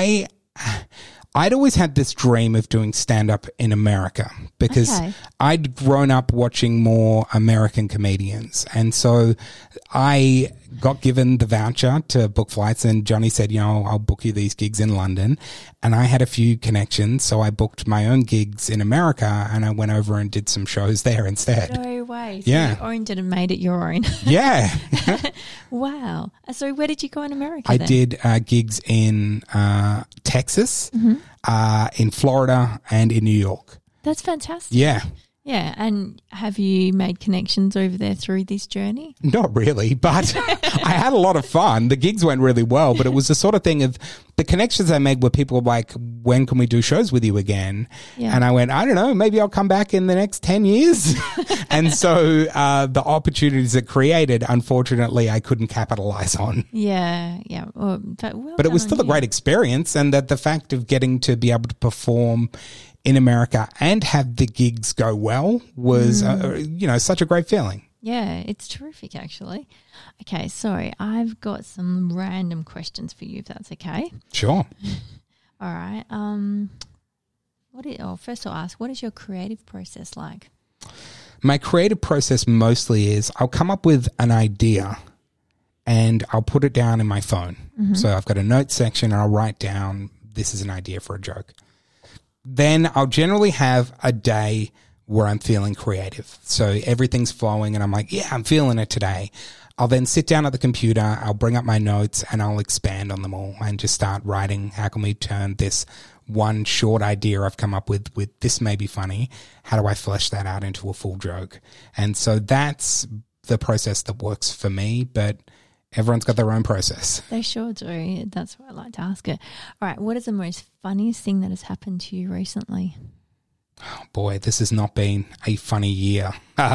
I'd always had this dream of doing stand-up in America because I'd grown up watching more American comedians. And so I got given the voucher to book flights, and Johnny said, I'll book you these gigs in London. And I had a few connections, so I booked my own gigs in America, and I went over and did some shows there instead. No way. So yeah. You owned it and made it your own. Yeah. Wow. So where did you go in America I then? did gigs in Texas, in Florida, and in New York. That's fantastic. Yeah. Yeah, and have you made connections over there through this journey? Not really, but I had a lot of fun. The gigs went really well, but it was the sort of thing of the connections I made were people like, when can we do shows with you again? Yeah. And I went, I don't know, maybe I'll come back in the next 10 years. And so the opportunities it created, unfortunately, I couldn't capitalize on. Yeah. But it was still a great experience, and that the fact of getting to be able to perform in America and have the gigs go well was, such a great feeling. Yeah, it's terrific, actually. Okay, sorry, I've got some random questions for you, if that's okay. Sure. All right. First I'll ask, what is your creative process like? My creative process mostly is I'll come up with an idea and I'll put it down in my phone. Mm-hmm. So I've got a notes section and I'll write down, this is an idea for a joke. Then I'll generally have a day where I'm feeling creative. So everything's flowing and I'm like, yeah, I'm feeling it today. I'll then sit down at the computer, I'll bring up my notes and I'll expand on them all and just start writing. How can we turn this one short idea I've come up with this may be funny? How do I flesh that out into a full joke? And so that's the process that works for me, but everyone's got their own process. They sure do. That's why I like to ask it. All right. What is the most funniest thing that has happened to you recently? Oh boy, this has not been a funny year.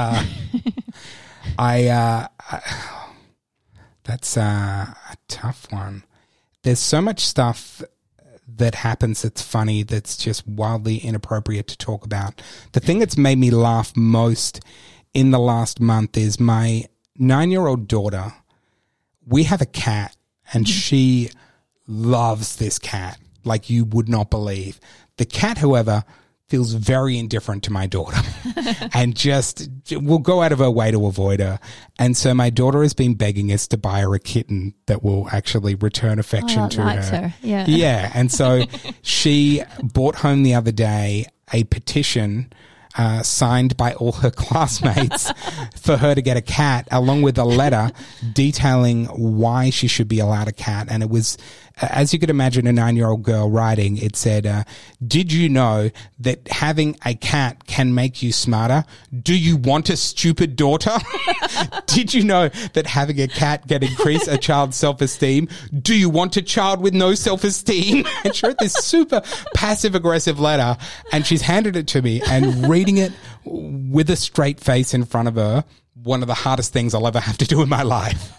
That's a tough one. There's so much stuff that happens that's funny that's just wildly inappropriate to talk about. The thing that's made me laugh most in the last month is my 9-year-old daughter. We have a cat and she loves this cat like you would not believe. The cat, however, feels very indifferent to my daughter and just will go out of her way to avoid her. And so my daughter has been begging us to buy her a kitten that will actually return affection to her. Yeah. Yeah. And so she brought home the other day a petition signed by all her classmates for her to get a cat, along with a letter detailing why she should be allowed a cat. And it was, as you could imagine, a 9-year-old girl writing, it said, did you know that having a cat can make you smarter? Do you want a stupid daughter? Did you know that having a cat can increase a child's self-esteem? Do you want a child with no self-esteem? And she wrote this super passive-aggressive letter, and she's handed it to me, and reading it with a straight face in front of her, one of the hardest things I'll ever have to do in my life.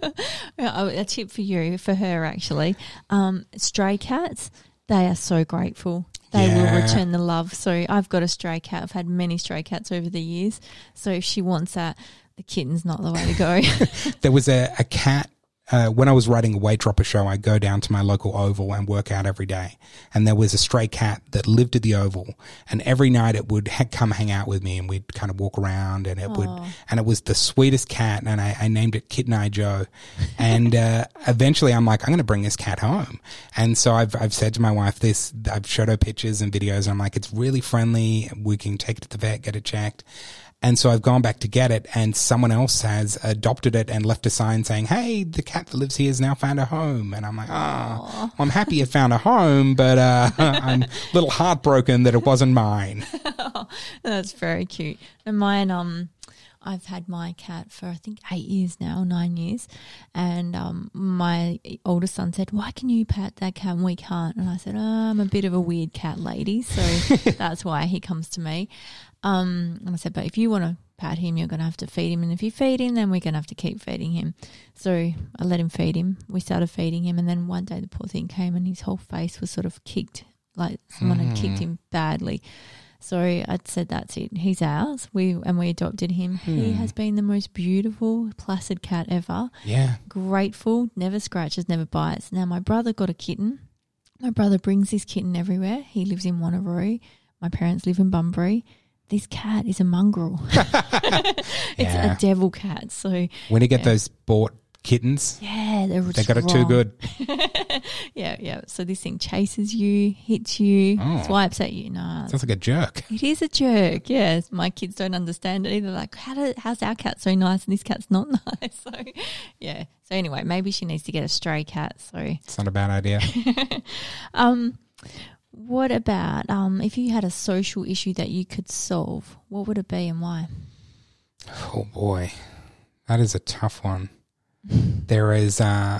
A tip for you, for her actually, stray cats, they are so grateful. They will return the love. So I've got a stray cat. I've had many stray cats over the years. So if she wants that, the kitten's not the way to go. There was a cat. When I was writing a Weight Dropper show, I'd go down to my local Oval and work out every day. And there was a stray cat that lived at the Oval. And every night it would come hang out with me and we'd kind of walk around and it was the sweetest cat. And I named it Kitten Eye Joe. And eventually I'm like, I'm going to bring this cat home. And so I've said to my wife this, I've showed her pictures and videos and I'm like, it's really friendly. We can take it to the vet, get it checked. And so I've gone back to get it and someone else has adopted it and left a sign saying, hey, the cat that lives here has now found a home. And I'm like, well, I'm happy it found a home, but I'm a little heartbroken that it wasn't mine. That's very cute. And mine, I've had my cat for I think 8 years now, 9 years. And my older son said, why can you pat that cat and we can't? And I said, I'm a bit of a weird cat lady. So that's why he comes to me. And I said, but if you want to pat him, you're going to have to feed him. And if you feed him, then we're going to have to keep feeding him. So I let him feed him. We started feeding him. And then one day the poor thing came and his whole face was sort of kicked, like someone had kicked him badly. So I said, that's it. He's ours. We adopted him. He has been the most beautiful, placid cat ever. Yeah. Grateful, never scratches, never bites. Now my brother got a kitten. My brother brings his kitten everywhere. He lives in Wanneroo. My parents live in Bunbury. This cat is a mongrel. It's a devil cat. So when you get those bought kittens, they got it too good. Yeah. So this thing chases you, hits you, swipes at you. No, sounds like a jerk. It is a jerk. Yes, my kids don't understand it either. Like, how's our cat so nice and this cat's not nice? So yeah. So anyway, maybe she needs to get a stray cat. So it's not a bad idea. what about if you had a social issue that you could solve, what would it be and why? Oh, boy. That is a tough one. There's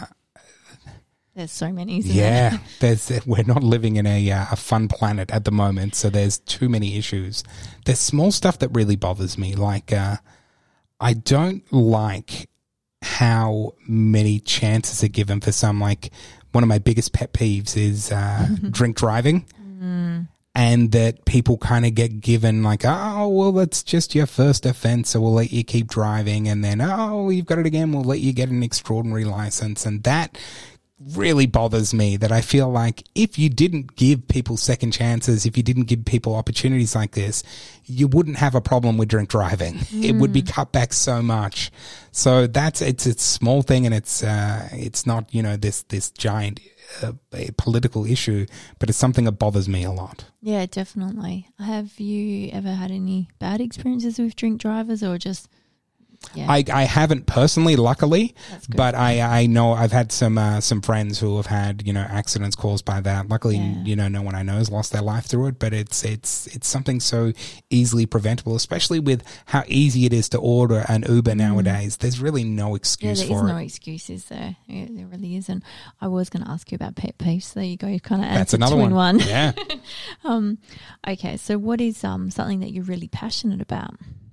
so many, isn't there? We're not living in a fun planet at the moment, so there's too many issues. There's small stuff that really bothers me, like I don't like how many chances are given for some, like one of my biggest pet peeves is drink driving. And that people kind of get given like, oh, well, that's just your first offense, so we'll let you keep driving. And then, oh, you've got it again, we'll let you get an extraordinary license. And that really bothers me, that I feel like if you didn't give people second chances, if you didn't give people opportunities like this, you wouldn't have a problem with drink driving. It would be cut back so much. So it's a small thing, and it's not, this giant political issue, but it's something that bothers me a lot. Yeah, definitely. Have you ever had any bad experiences with drink drivers, or just? Yeah. I haven't personally, luckily, but I know I've had some friends who have had, accidents caused by that. Luckily, no one I know has lost their life through it, but it's something so easily preventable, especially with how easy it is to order an Uber nowadays. There's really no excuse for it. There is no excuse, is there? There really isn't. I was going to ask you about pet peeves. There you go. You kind of answered. That's another one. Yeah. Okay. So what is something that you're really passionate about?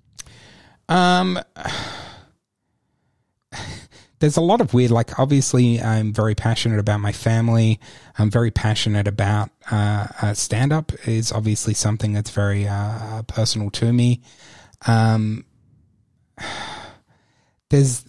There's a lot of weird, like obviously I'm very passionate about my family. I'm very passionate about, stand-up is obviously something that's very, personal to me. There's,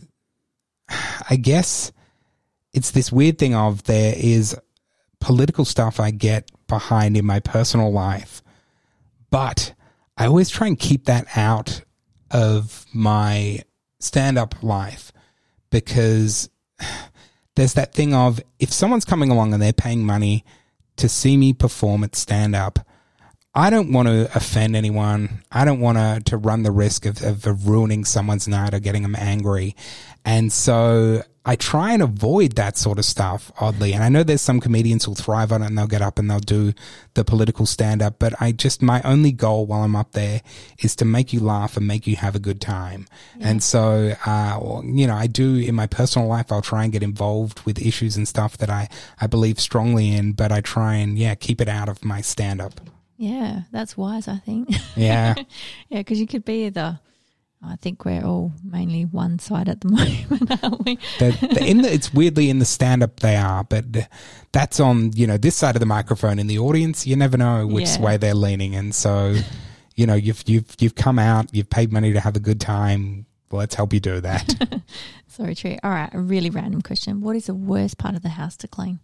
I guess it's this weird thing of there is political stuff I get behind in my personal life, but I always try and keep that out of my stand-up life, because there's that thing of, if someone's coming along and they're paying money to see me perform at stand-up, I don't want to offend anyone. I don't want to run the risk of ruining someone's night or getting them angry. And so I try and avoid that sort of stuff, oddly. And I know there's some comedians who'll thrive on it and they'll get up and they'll do the political stand-up, but my only goal while I'm up there is to make you laugh and make you have a good time. Yeah. And so, I do in my personal life, I'll try and get involved with issues and stuff that I believe strongly in, but I try and, keep it out of my stand-up. Yeah, that's wise, I think. Yeah. Yeah, because you could be I think we're all mainly one side at the moment, aren't we? It's weirdly in the stand-up they are, but that's on, this side of the microphone. In the audience, you never know which way they're leaning. And so, you've come out, you've paid money to have a good time. Let's help you do that. So true. All right, a really random question. What is the worst part of the house to clean?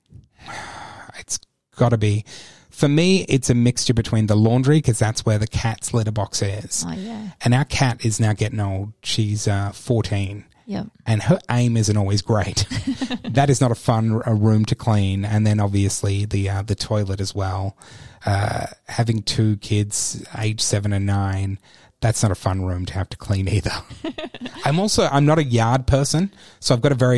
It's got to be... For me, it's a mixture between the laundry, because that's where the cat's litter box is. Oh, yeah. And our cat is now getting old. She's 14. Yep. And her aim isn't always great. That is not a fun room to clean. And then obviously the toilet as well. Having two kids, age 7 and 9, that's not a fun room to have to clean either. I'm not a yard person. So I've got a very,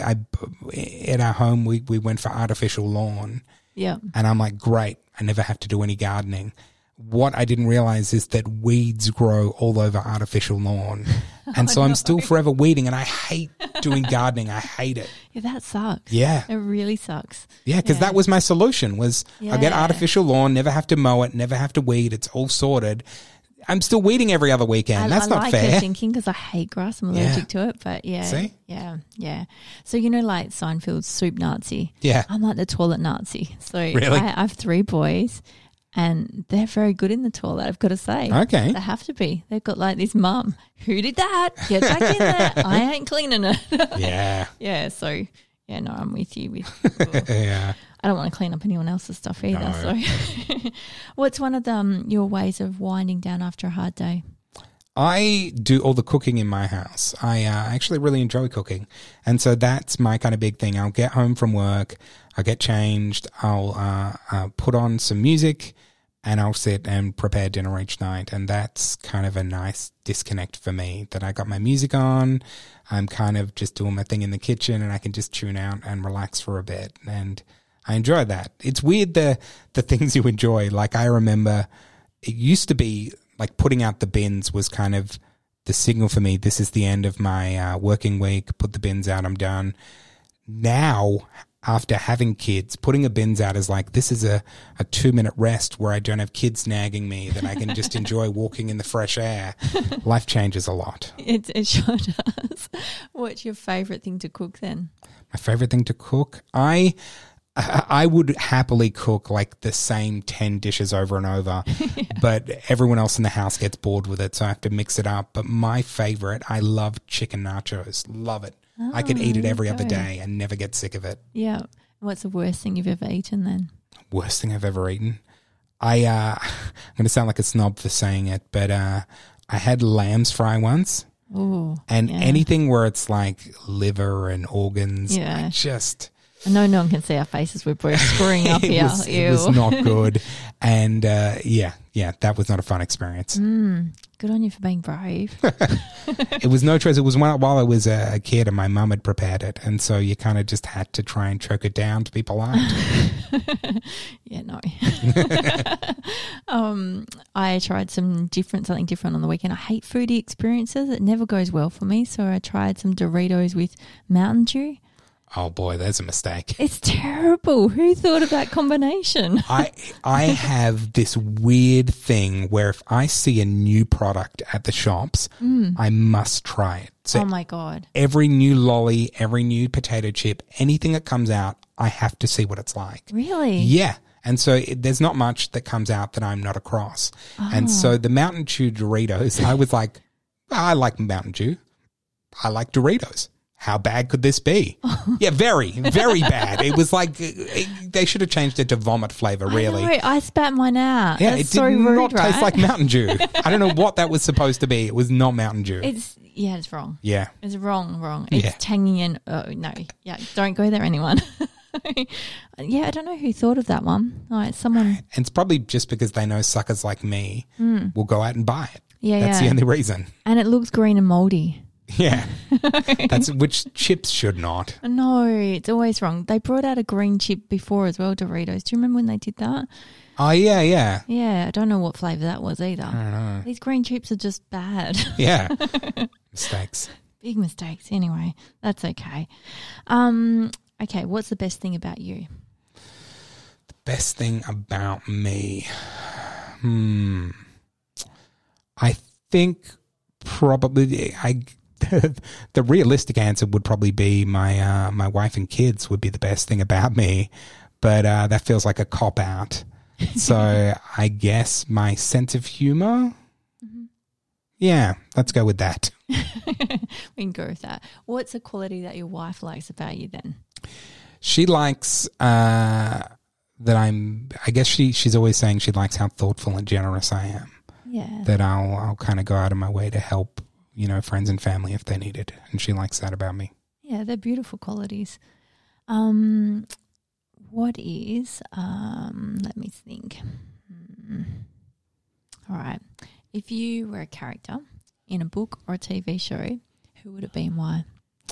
in our home, we went for artificial lawn. Yeah. And I'm like, great, I never have to do any gardening. What I didn't realize is that weeds grow all over artificial lawn. And so I'm still forever weeding, and I hate doing gardening. I hate it. Yeah, that sucks. Yeah. It really sucks. Yeah, because that was my solution, was I get artificial lawn, never have to mow it, never have to weed. It's all sorted. I'm still weeding every other weekend. That's not fair. I like your thinking, because I hate grass. I'm allergic to it. But yeah. See? Yeah. So, like Seinfeld's soup Nazi. Yeah. I'm like the toilet Nazi. So really? I have 3 boys, and they're very good in the toilet, I've got to say. Okay. They have to be. They've got this mum. Who did that? Get back in there. I ain't cleaning it. Yeah. Yeah. So, no, I'm with you. Yeah. I don't want to clean up anyone else's stuff either. No. So, what's one of your ways of winding down after a hard day? I do all the cooking in my house. I actually really enjoy cooking. And so that's my kind of big thing. I'll get home from work, I'll get changed, I'll put on some music, and I'll sit and prepare dinner each night. And that's kind of a nice disconnect for me, that I got my music on, I'm kind of just doing my thing in the kitchen, and I can just tune out and relax for a bit. And I enjoy that. It's weird the things you enjoy. Like I remember it used to be like putting out the bins was kind of the signal for me. This is the end of my working week. Put the bins out. I'm done. Now, after having kids, putting a bins out is like, this is a 2-minute rest where I don't have kids nagging me, that I can just enjoy walking in the fresh air. Life changes a lot. It sure does. What's your favourite thing to cook then? My favourite thing to cook? I would happily cook like the same 10 dishes over and over, but everyone else in the house gets bored with it, so I have to mix it up. But my favourite, I love chicken nachos. Love it. I could eat it every other day and never get sick of it. Yeah. What's the worst thing you've ever eaten then? Worst thing I've ever eaten? I'm going to sound like a snob for saying it, but I had lamb's fry once. Ooh, and anything where it's like liver and organs, Yeah. I I know no one can see our faces. We're both screwing up here. it was not good. And that was not a fun experience. Good on you for being brave. It was no choice. It was while I was a kid and my mum had prepared it. And so you kind of just had to try and choke it down to be polite. Yeah, no. I tried something different on the weekend. I hate foodie experiences. It never goes well for me. So I tried some Doritos with Mountain Dew. Oh boy, there's a mistake. It's terrible. Who thought of that combination? I have this weird thing where if I see a new product at the shops, I must try it. So oh my God. every new lolly, every new potato chip, anything that comes out, I have to see what it's like. Really? Yeah. And so there's not much that comes out that I'm not across. And so the Mountain Dew Doritos, I was like, I like Mountain Dew. I like Doritos. How bad could this be? Yeah, very, very bad. It was like they should have changed it to vomit flavor, really. I spat mine out. Yeah, That's it so did rude, not taste right? like Mountain Dew. I don't know what that was supposed to be. It was not Mountain Dew. It's wrong. Yeah. It's wrong. Yeah. It's tangy and no. Yeah, don't go there, anyone. Yeah, I don't know who thought of that one. Oh, it's someone. And it's probably just because they know suckers like me will go out and buy it. Yeah, That's the only reason. And it looks green and mouldy. Yeah. That's which chips should not. No, it's always wrong. They brought out a green chip before as well, Doritos. Do you remember when they did that? Oh, yeah, yeah. Yeah, I don't know what flavour that was either. I don't know. These green chips are just bad. Yeah. Mistakes. Big mistakes. Anyway, that's okay. Okay, what's the best thing about you? The best thing about me? I think probably the realistic answer would probably be my wife and kids would be the best thing about me, but that feels like a cop out. So I guess my sense of humor. Yeah, let's go with that. We can go with that. What's a quality that your wife likes about you then? She likes that I guess she's always saying she likes how thoughtful and generous I am. Yeah. That I'll kind of go out of my way to help, friends and family if they need it. And she likes that about me. Yeah, they're beautiful qualities. What is, let me think. All right. If you were a character in a book or a TV show, who would it be and why?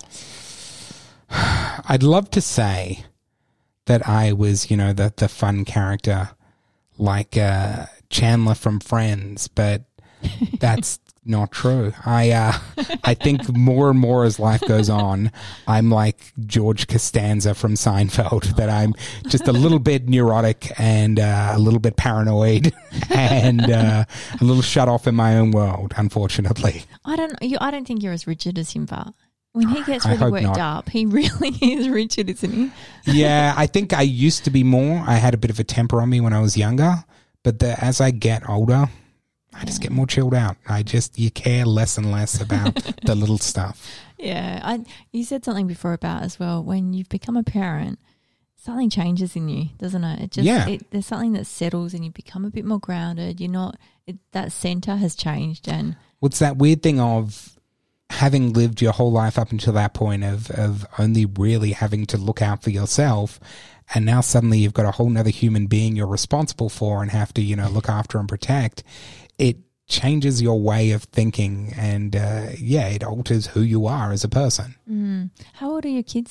I'd love to say that I was, the fun character like Chandler from Friends, but that's not true. I think more and more as life goes on, I'm like George Costanza from Seinfeld, that I'm just a little bit neurotic and a little bit paranoid and a little shut off in my own world, unfortunately. I don't think you're as rigid as him, but when he gets I really hope worked not. up, he really is rigid, isn't he? Yeah, I think I used to be more. I had a bit of a temper on me when I was younger, but as I get older, I just get more chilled out. You care less and less about the little stuff. Yeah. You said something before about as well, when you've become a parent, something changes in you, doesn't it? There's something that settles and you become a bit more grounded. That center has changed. And What's that weird thing of having lived your whole life up until that point of only really having to look out for yourself, and now suddenly you've got a whole nother human being you're responsible for and have to, look after and protect. It changes your way of thinking and, it alters who you are as a person. How old are your kids then?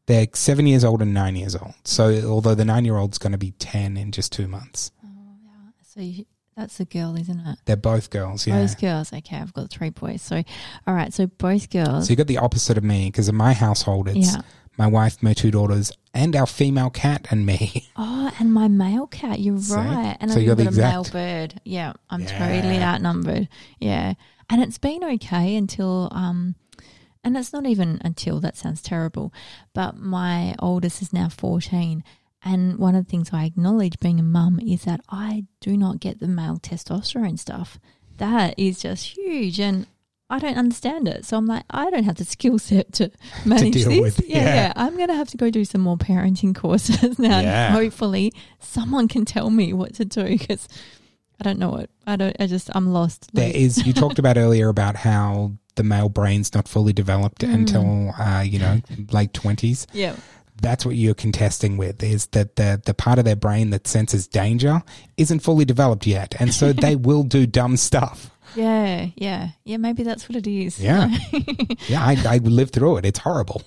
They're 7 years old and 9 years old. So although the 9-year-old's going to be 10 in just 2 months. Oh, yeah. So that's a girl, isn't it? They're both girls, yeah. Both girls. Okay, I've got 3 boys. So, all right, so both girls. So you got the opposite of me, because in my household, it's my wife, my 2 daughters, and our female cat and me. Oh, and my male cat. You're right. And so I've you're got the a male bird. Yeah, I'm totally outnumbered. Yeah. And it's been okay until, and it's not even until, that sounds terrible, but my oldest is now 14. And one of the things I acknowledge being a mum is that I do not get the male testosterone stuff. That is just huge. And I don't understand it. So I'm like, I don't have the skill set to manage deal this. with. Yeah. I'm going to have to go do some more parenting courses now. Yeah. Hopefully someone can tell me what to do, because I don't know it. I'm lost. You talked about earlier about how the male brain's not fully developed until, late 20s. Yeah. That's what you're contesting with, is that the part of their brain that senses danger isn't fully developed yet. And so they will do dumb stuff. Yeah. Maybe that's what it is. Yeah. Yeah, I lived through it. It's horrible.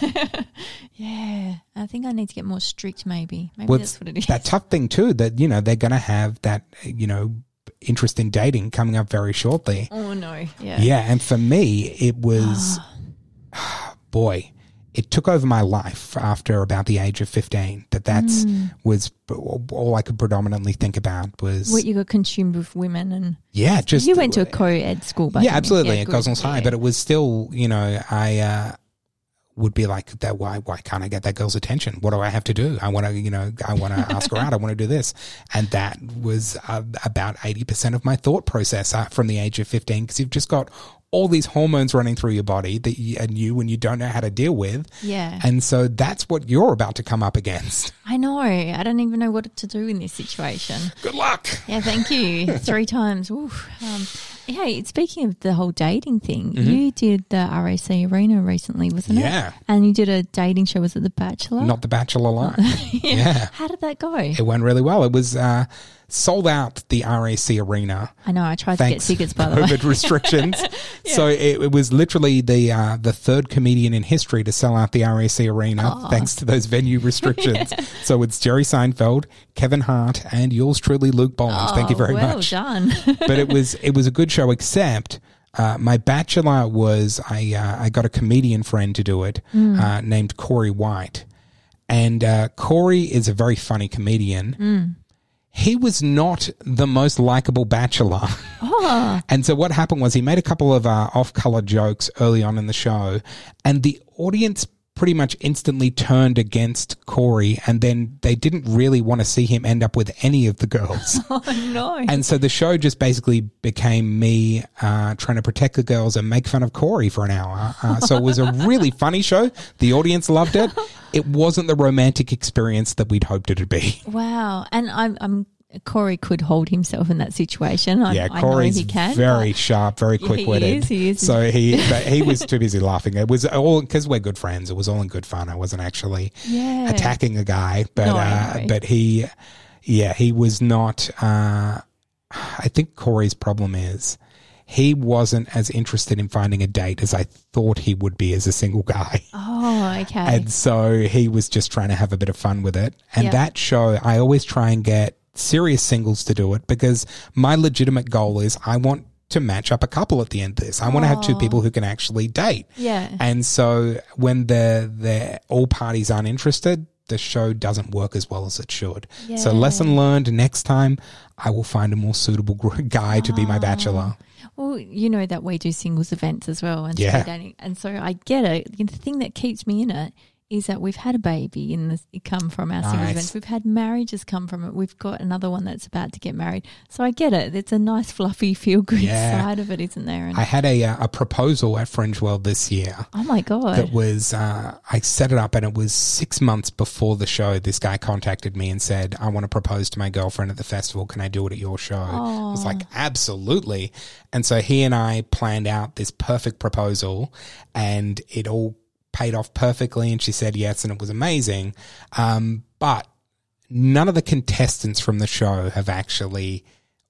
Yeah. I think I need to get more strict maybe. Well, that's what it is. That tough thing too, that, they're going to have that, interest in dating coming up very shortly. Oh, no. Yeah. Yeah, and for me, it was, boy, it took over my life after about the age of 15. Was all I could predominantly think about was what you got consumed with women. And just you went to a co-ed school, but yeah, absolutely, at Gosnells High, but it was still, I would be like, that. Why can't I get that girl's attention? What do I have to do? I want to ask her out. I want to do this, and that was about 80% of my thought process from the age of 15, because you've just got all these hormones running through your body that you don't know how to deal with. Yeah. And so that's what you're about to come up against. I know. I don't even know what to do in this situation. Good luck. Yeah, thank you. 3 times. Hey, speaking of the whole dating thing, you did the RAC Arena recently, wasn't it? Yeah. And you did a dating show. Was it The Bachelor? Not The Bachelor Live. Yeah. How did that go? It went really well. It was sold out, the RAC Arena. I know. I tried to get tickets, by the way. COVID restrictions. So it was literally the third comedian in history to sell out the RAC Arena, thanks to those venue restrictions. So it's Jerry Seinfeld, Kevin Hart, and yours truly, Luke Bollins. Thank you very much. Well done. But it was a good show, except my bachelor was I got a comedian friend to do it named Corey White. And Corey is a very funny comedian. He was not the most likable bachelor. And so what happened was he made a couple of off-color jokes early on in the show, and the audience pretty much instantly turned against Corey, and then they didn't really want to see him end up with any of the girls. Oh, no. And so the show just basically became me trying to protect the girls and make fun of Corey for an hour. So it was a really funny show. The audience loved it. It wasn't the romantic experience that we'd hoped it would be. Wow. And I'm Corey could hold himself in that situation. Corey's I know he can, very sharp, very quick-witted. He is. So he was too busy laughing. It was all because we're good friends. It was all in good fun. I wasn't actually attacking a guy, but he was not. I think Corey's problem is he wasn't as interested in finding a date as I thought he would be as a single guy. Oh, okay. And so he was just trying to have a bit of fun with it. And that show, I always try and get serious singles to do it, because my legitimate goal is I want to match up a couple at the end of this. I want to have 2 people who can actually date. Yeah. And so when the all parties aren't interested, the show doesn't work as well as it should. Yeah. So lesson learned, next time I will find a more suitable guy to be my bachelor. Well, you know that we do singles events as well and speed dating, and so I get it. The thing that keeps me in it is that we've had a baby come from our singles events. We've had marriages come from it. We've got another one that's about to get married. So I get it. It's a nice, fluffy, feel-good side of it, isn't there? And I had a proposal at Fringe World this year. Oh, my God. That was, I set it up, and it was 6 months before the show. This guy contacted me and said, I want to propose to my girlfriend at the festival. Can I do it at your show? I was like, absolutely. And so he and I planned out this perfect proposal, and it all paid off perfectly, and she said yes, and it was amazing. But none of the contestants from the show have actually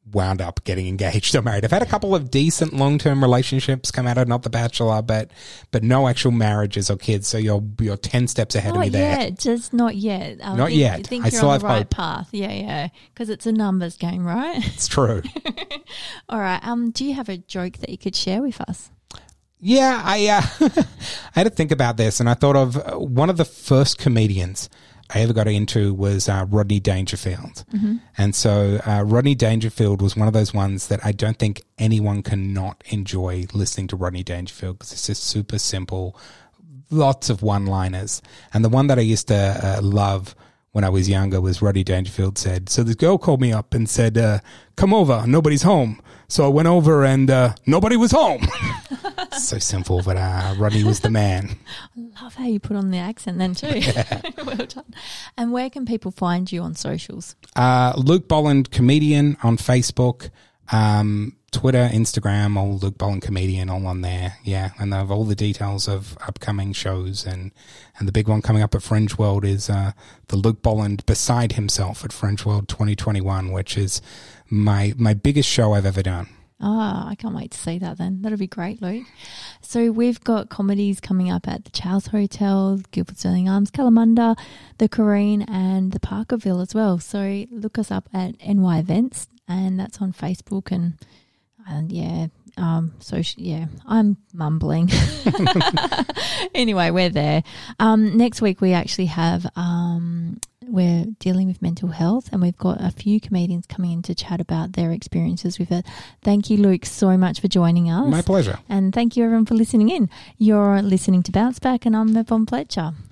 wound up getting engaged or married. I've had a couple of decent long-term relationships come out of Not the Bachelor, but no actual marriages or kids. So you're 10 steps ahead of me there. Not yet, just not yet. Not yet. I think I you're still on the have right hope. path. Yeah, because it's a numbers game, right? It's true. All right. Do you have a joke that you could share with us? Yeah, I had to think about this, and I thought of one of the first comedians I ever got into was Rodney Dangerfield. Mm-hmm. And so Rodney Dangerfield was one of those ones that I don't think anyone can not enjoy listening to Rodney Dangerfield, because it's just super simple, lots of one-liners. And the one that I used to love when I was younger was Rodney Dangerfield said, "So this girl called me up and said, come over, nobody's home. So I went over and nobody was home." So simple, but Rodney was the man. I love how you put on the accent then too. Yeah. Well done. And where can people find you on socials? Luke Bolland Comedian on Facebook, Twitter, Instagram, all Luke Bolland Comedian, all on there. Yeah, and I have all the details of upcoming shows, and the big one coming up at Fringe World is the Luke Bolland Beside Himself at Fringe World 2021, which is my biggest show I've ever done. Ah, I can't wait to see that then. That'll be great, Luke. So we've got comedies coming up at the Charles Hotel, Guildford Sterling Arms, Kalamunda, the Corrine and the Parkerville as well. So look us up at NY Events, and that's on Facebook and yeah. I'm mumbling. Anyway, we're there. Next week we actually have we're dealing with mental health, and we've got a few comedians coming in to chat about their experiences with it. Thank you, Luke, so much for joining us. My pleasure. And thank you everyone for listening in. You're listening to Bounce Back, and I'm Yvonne Fletcher.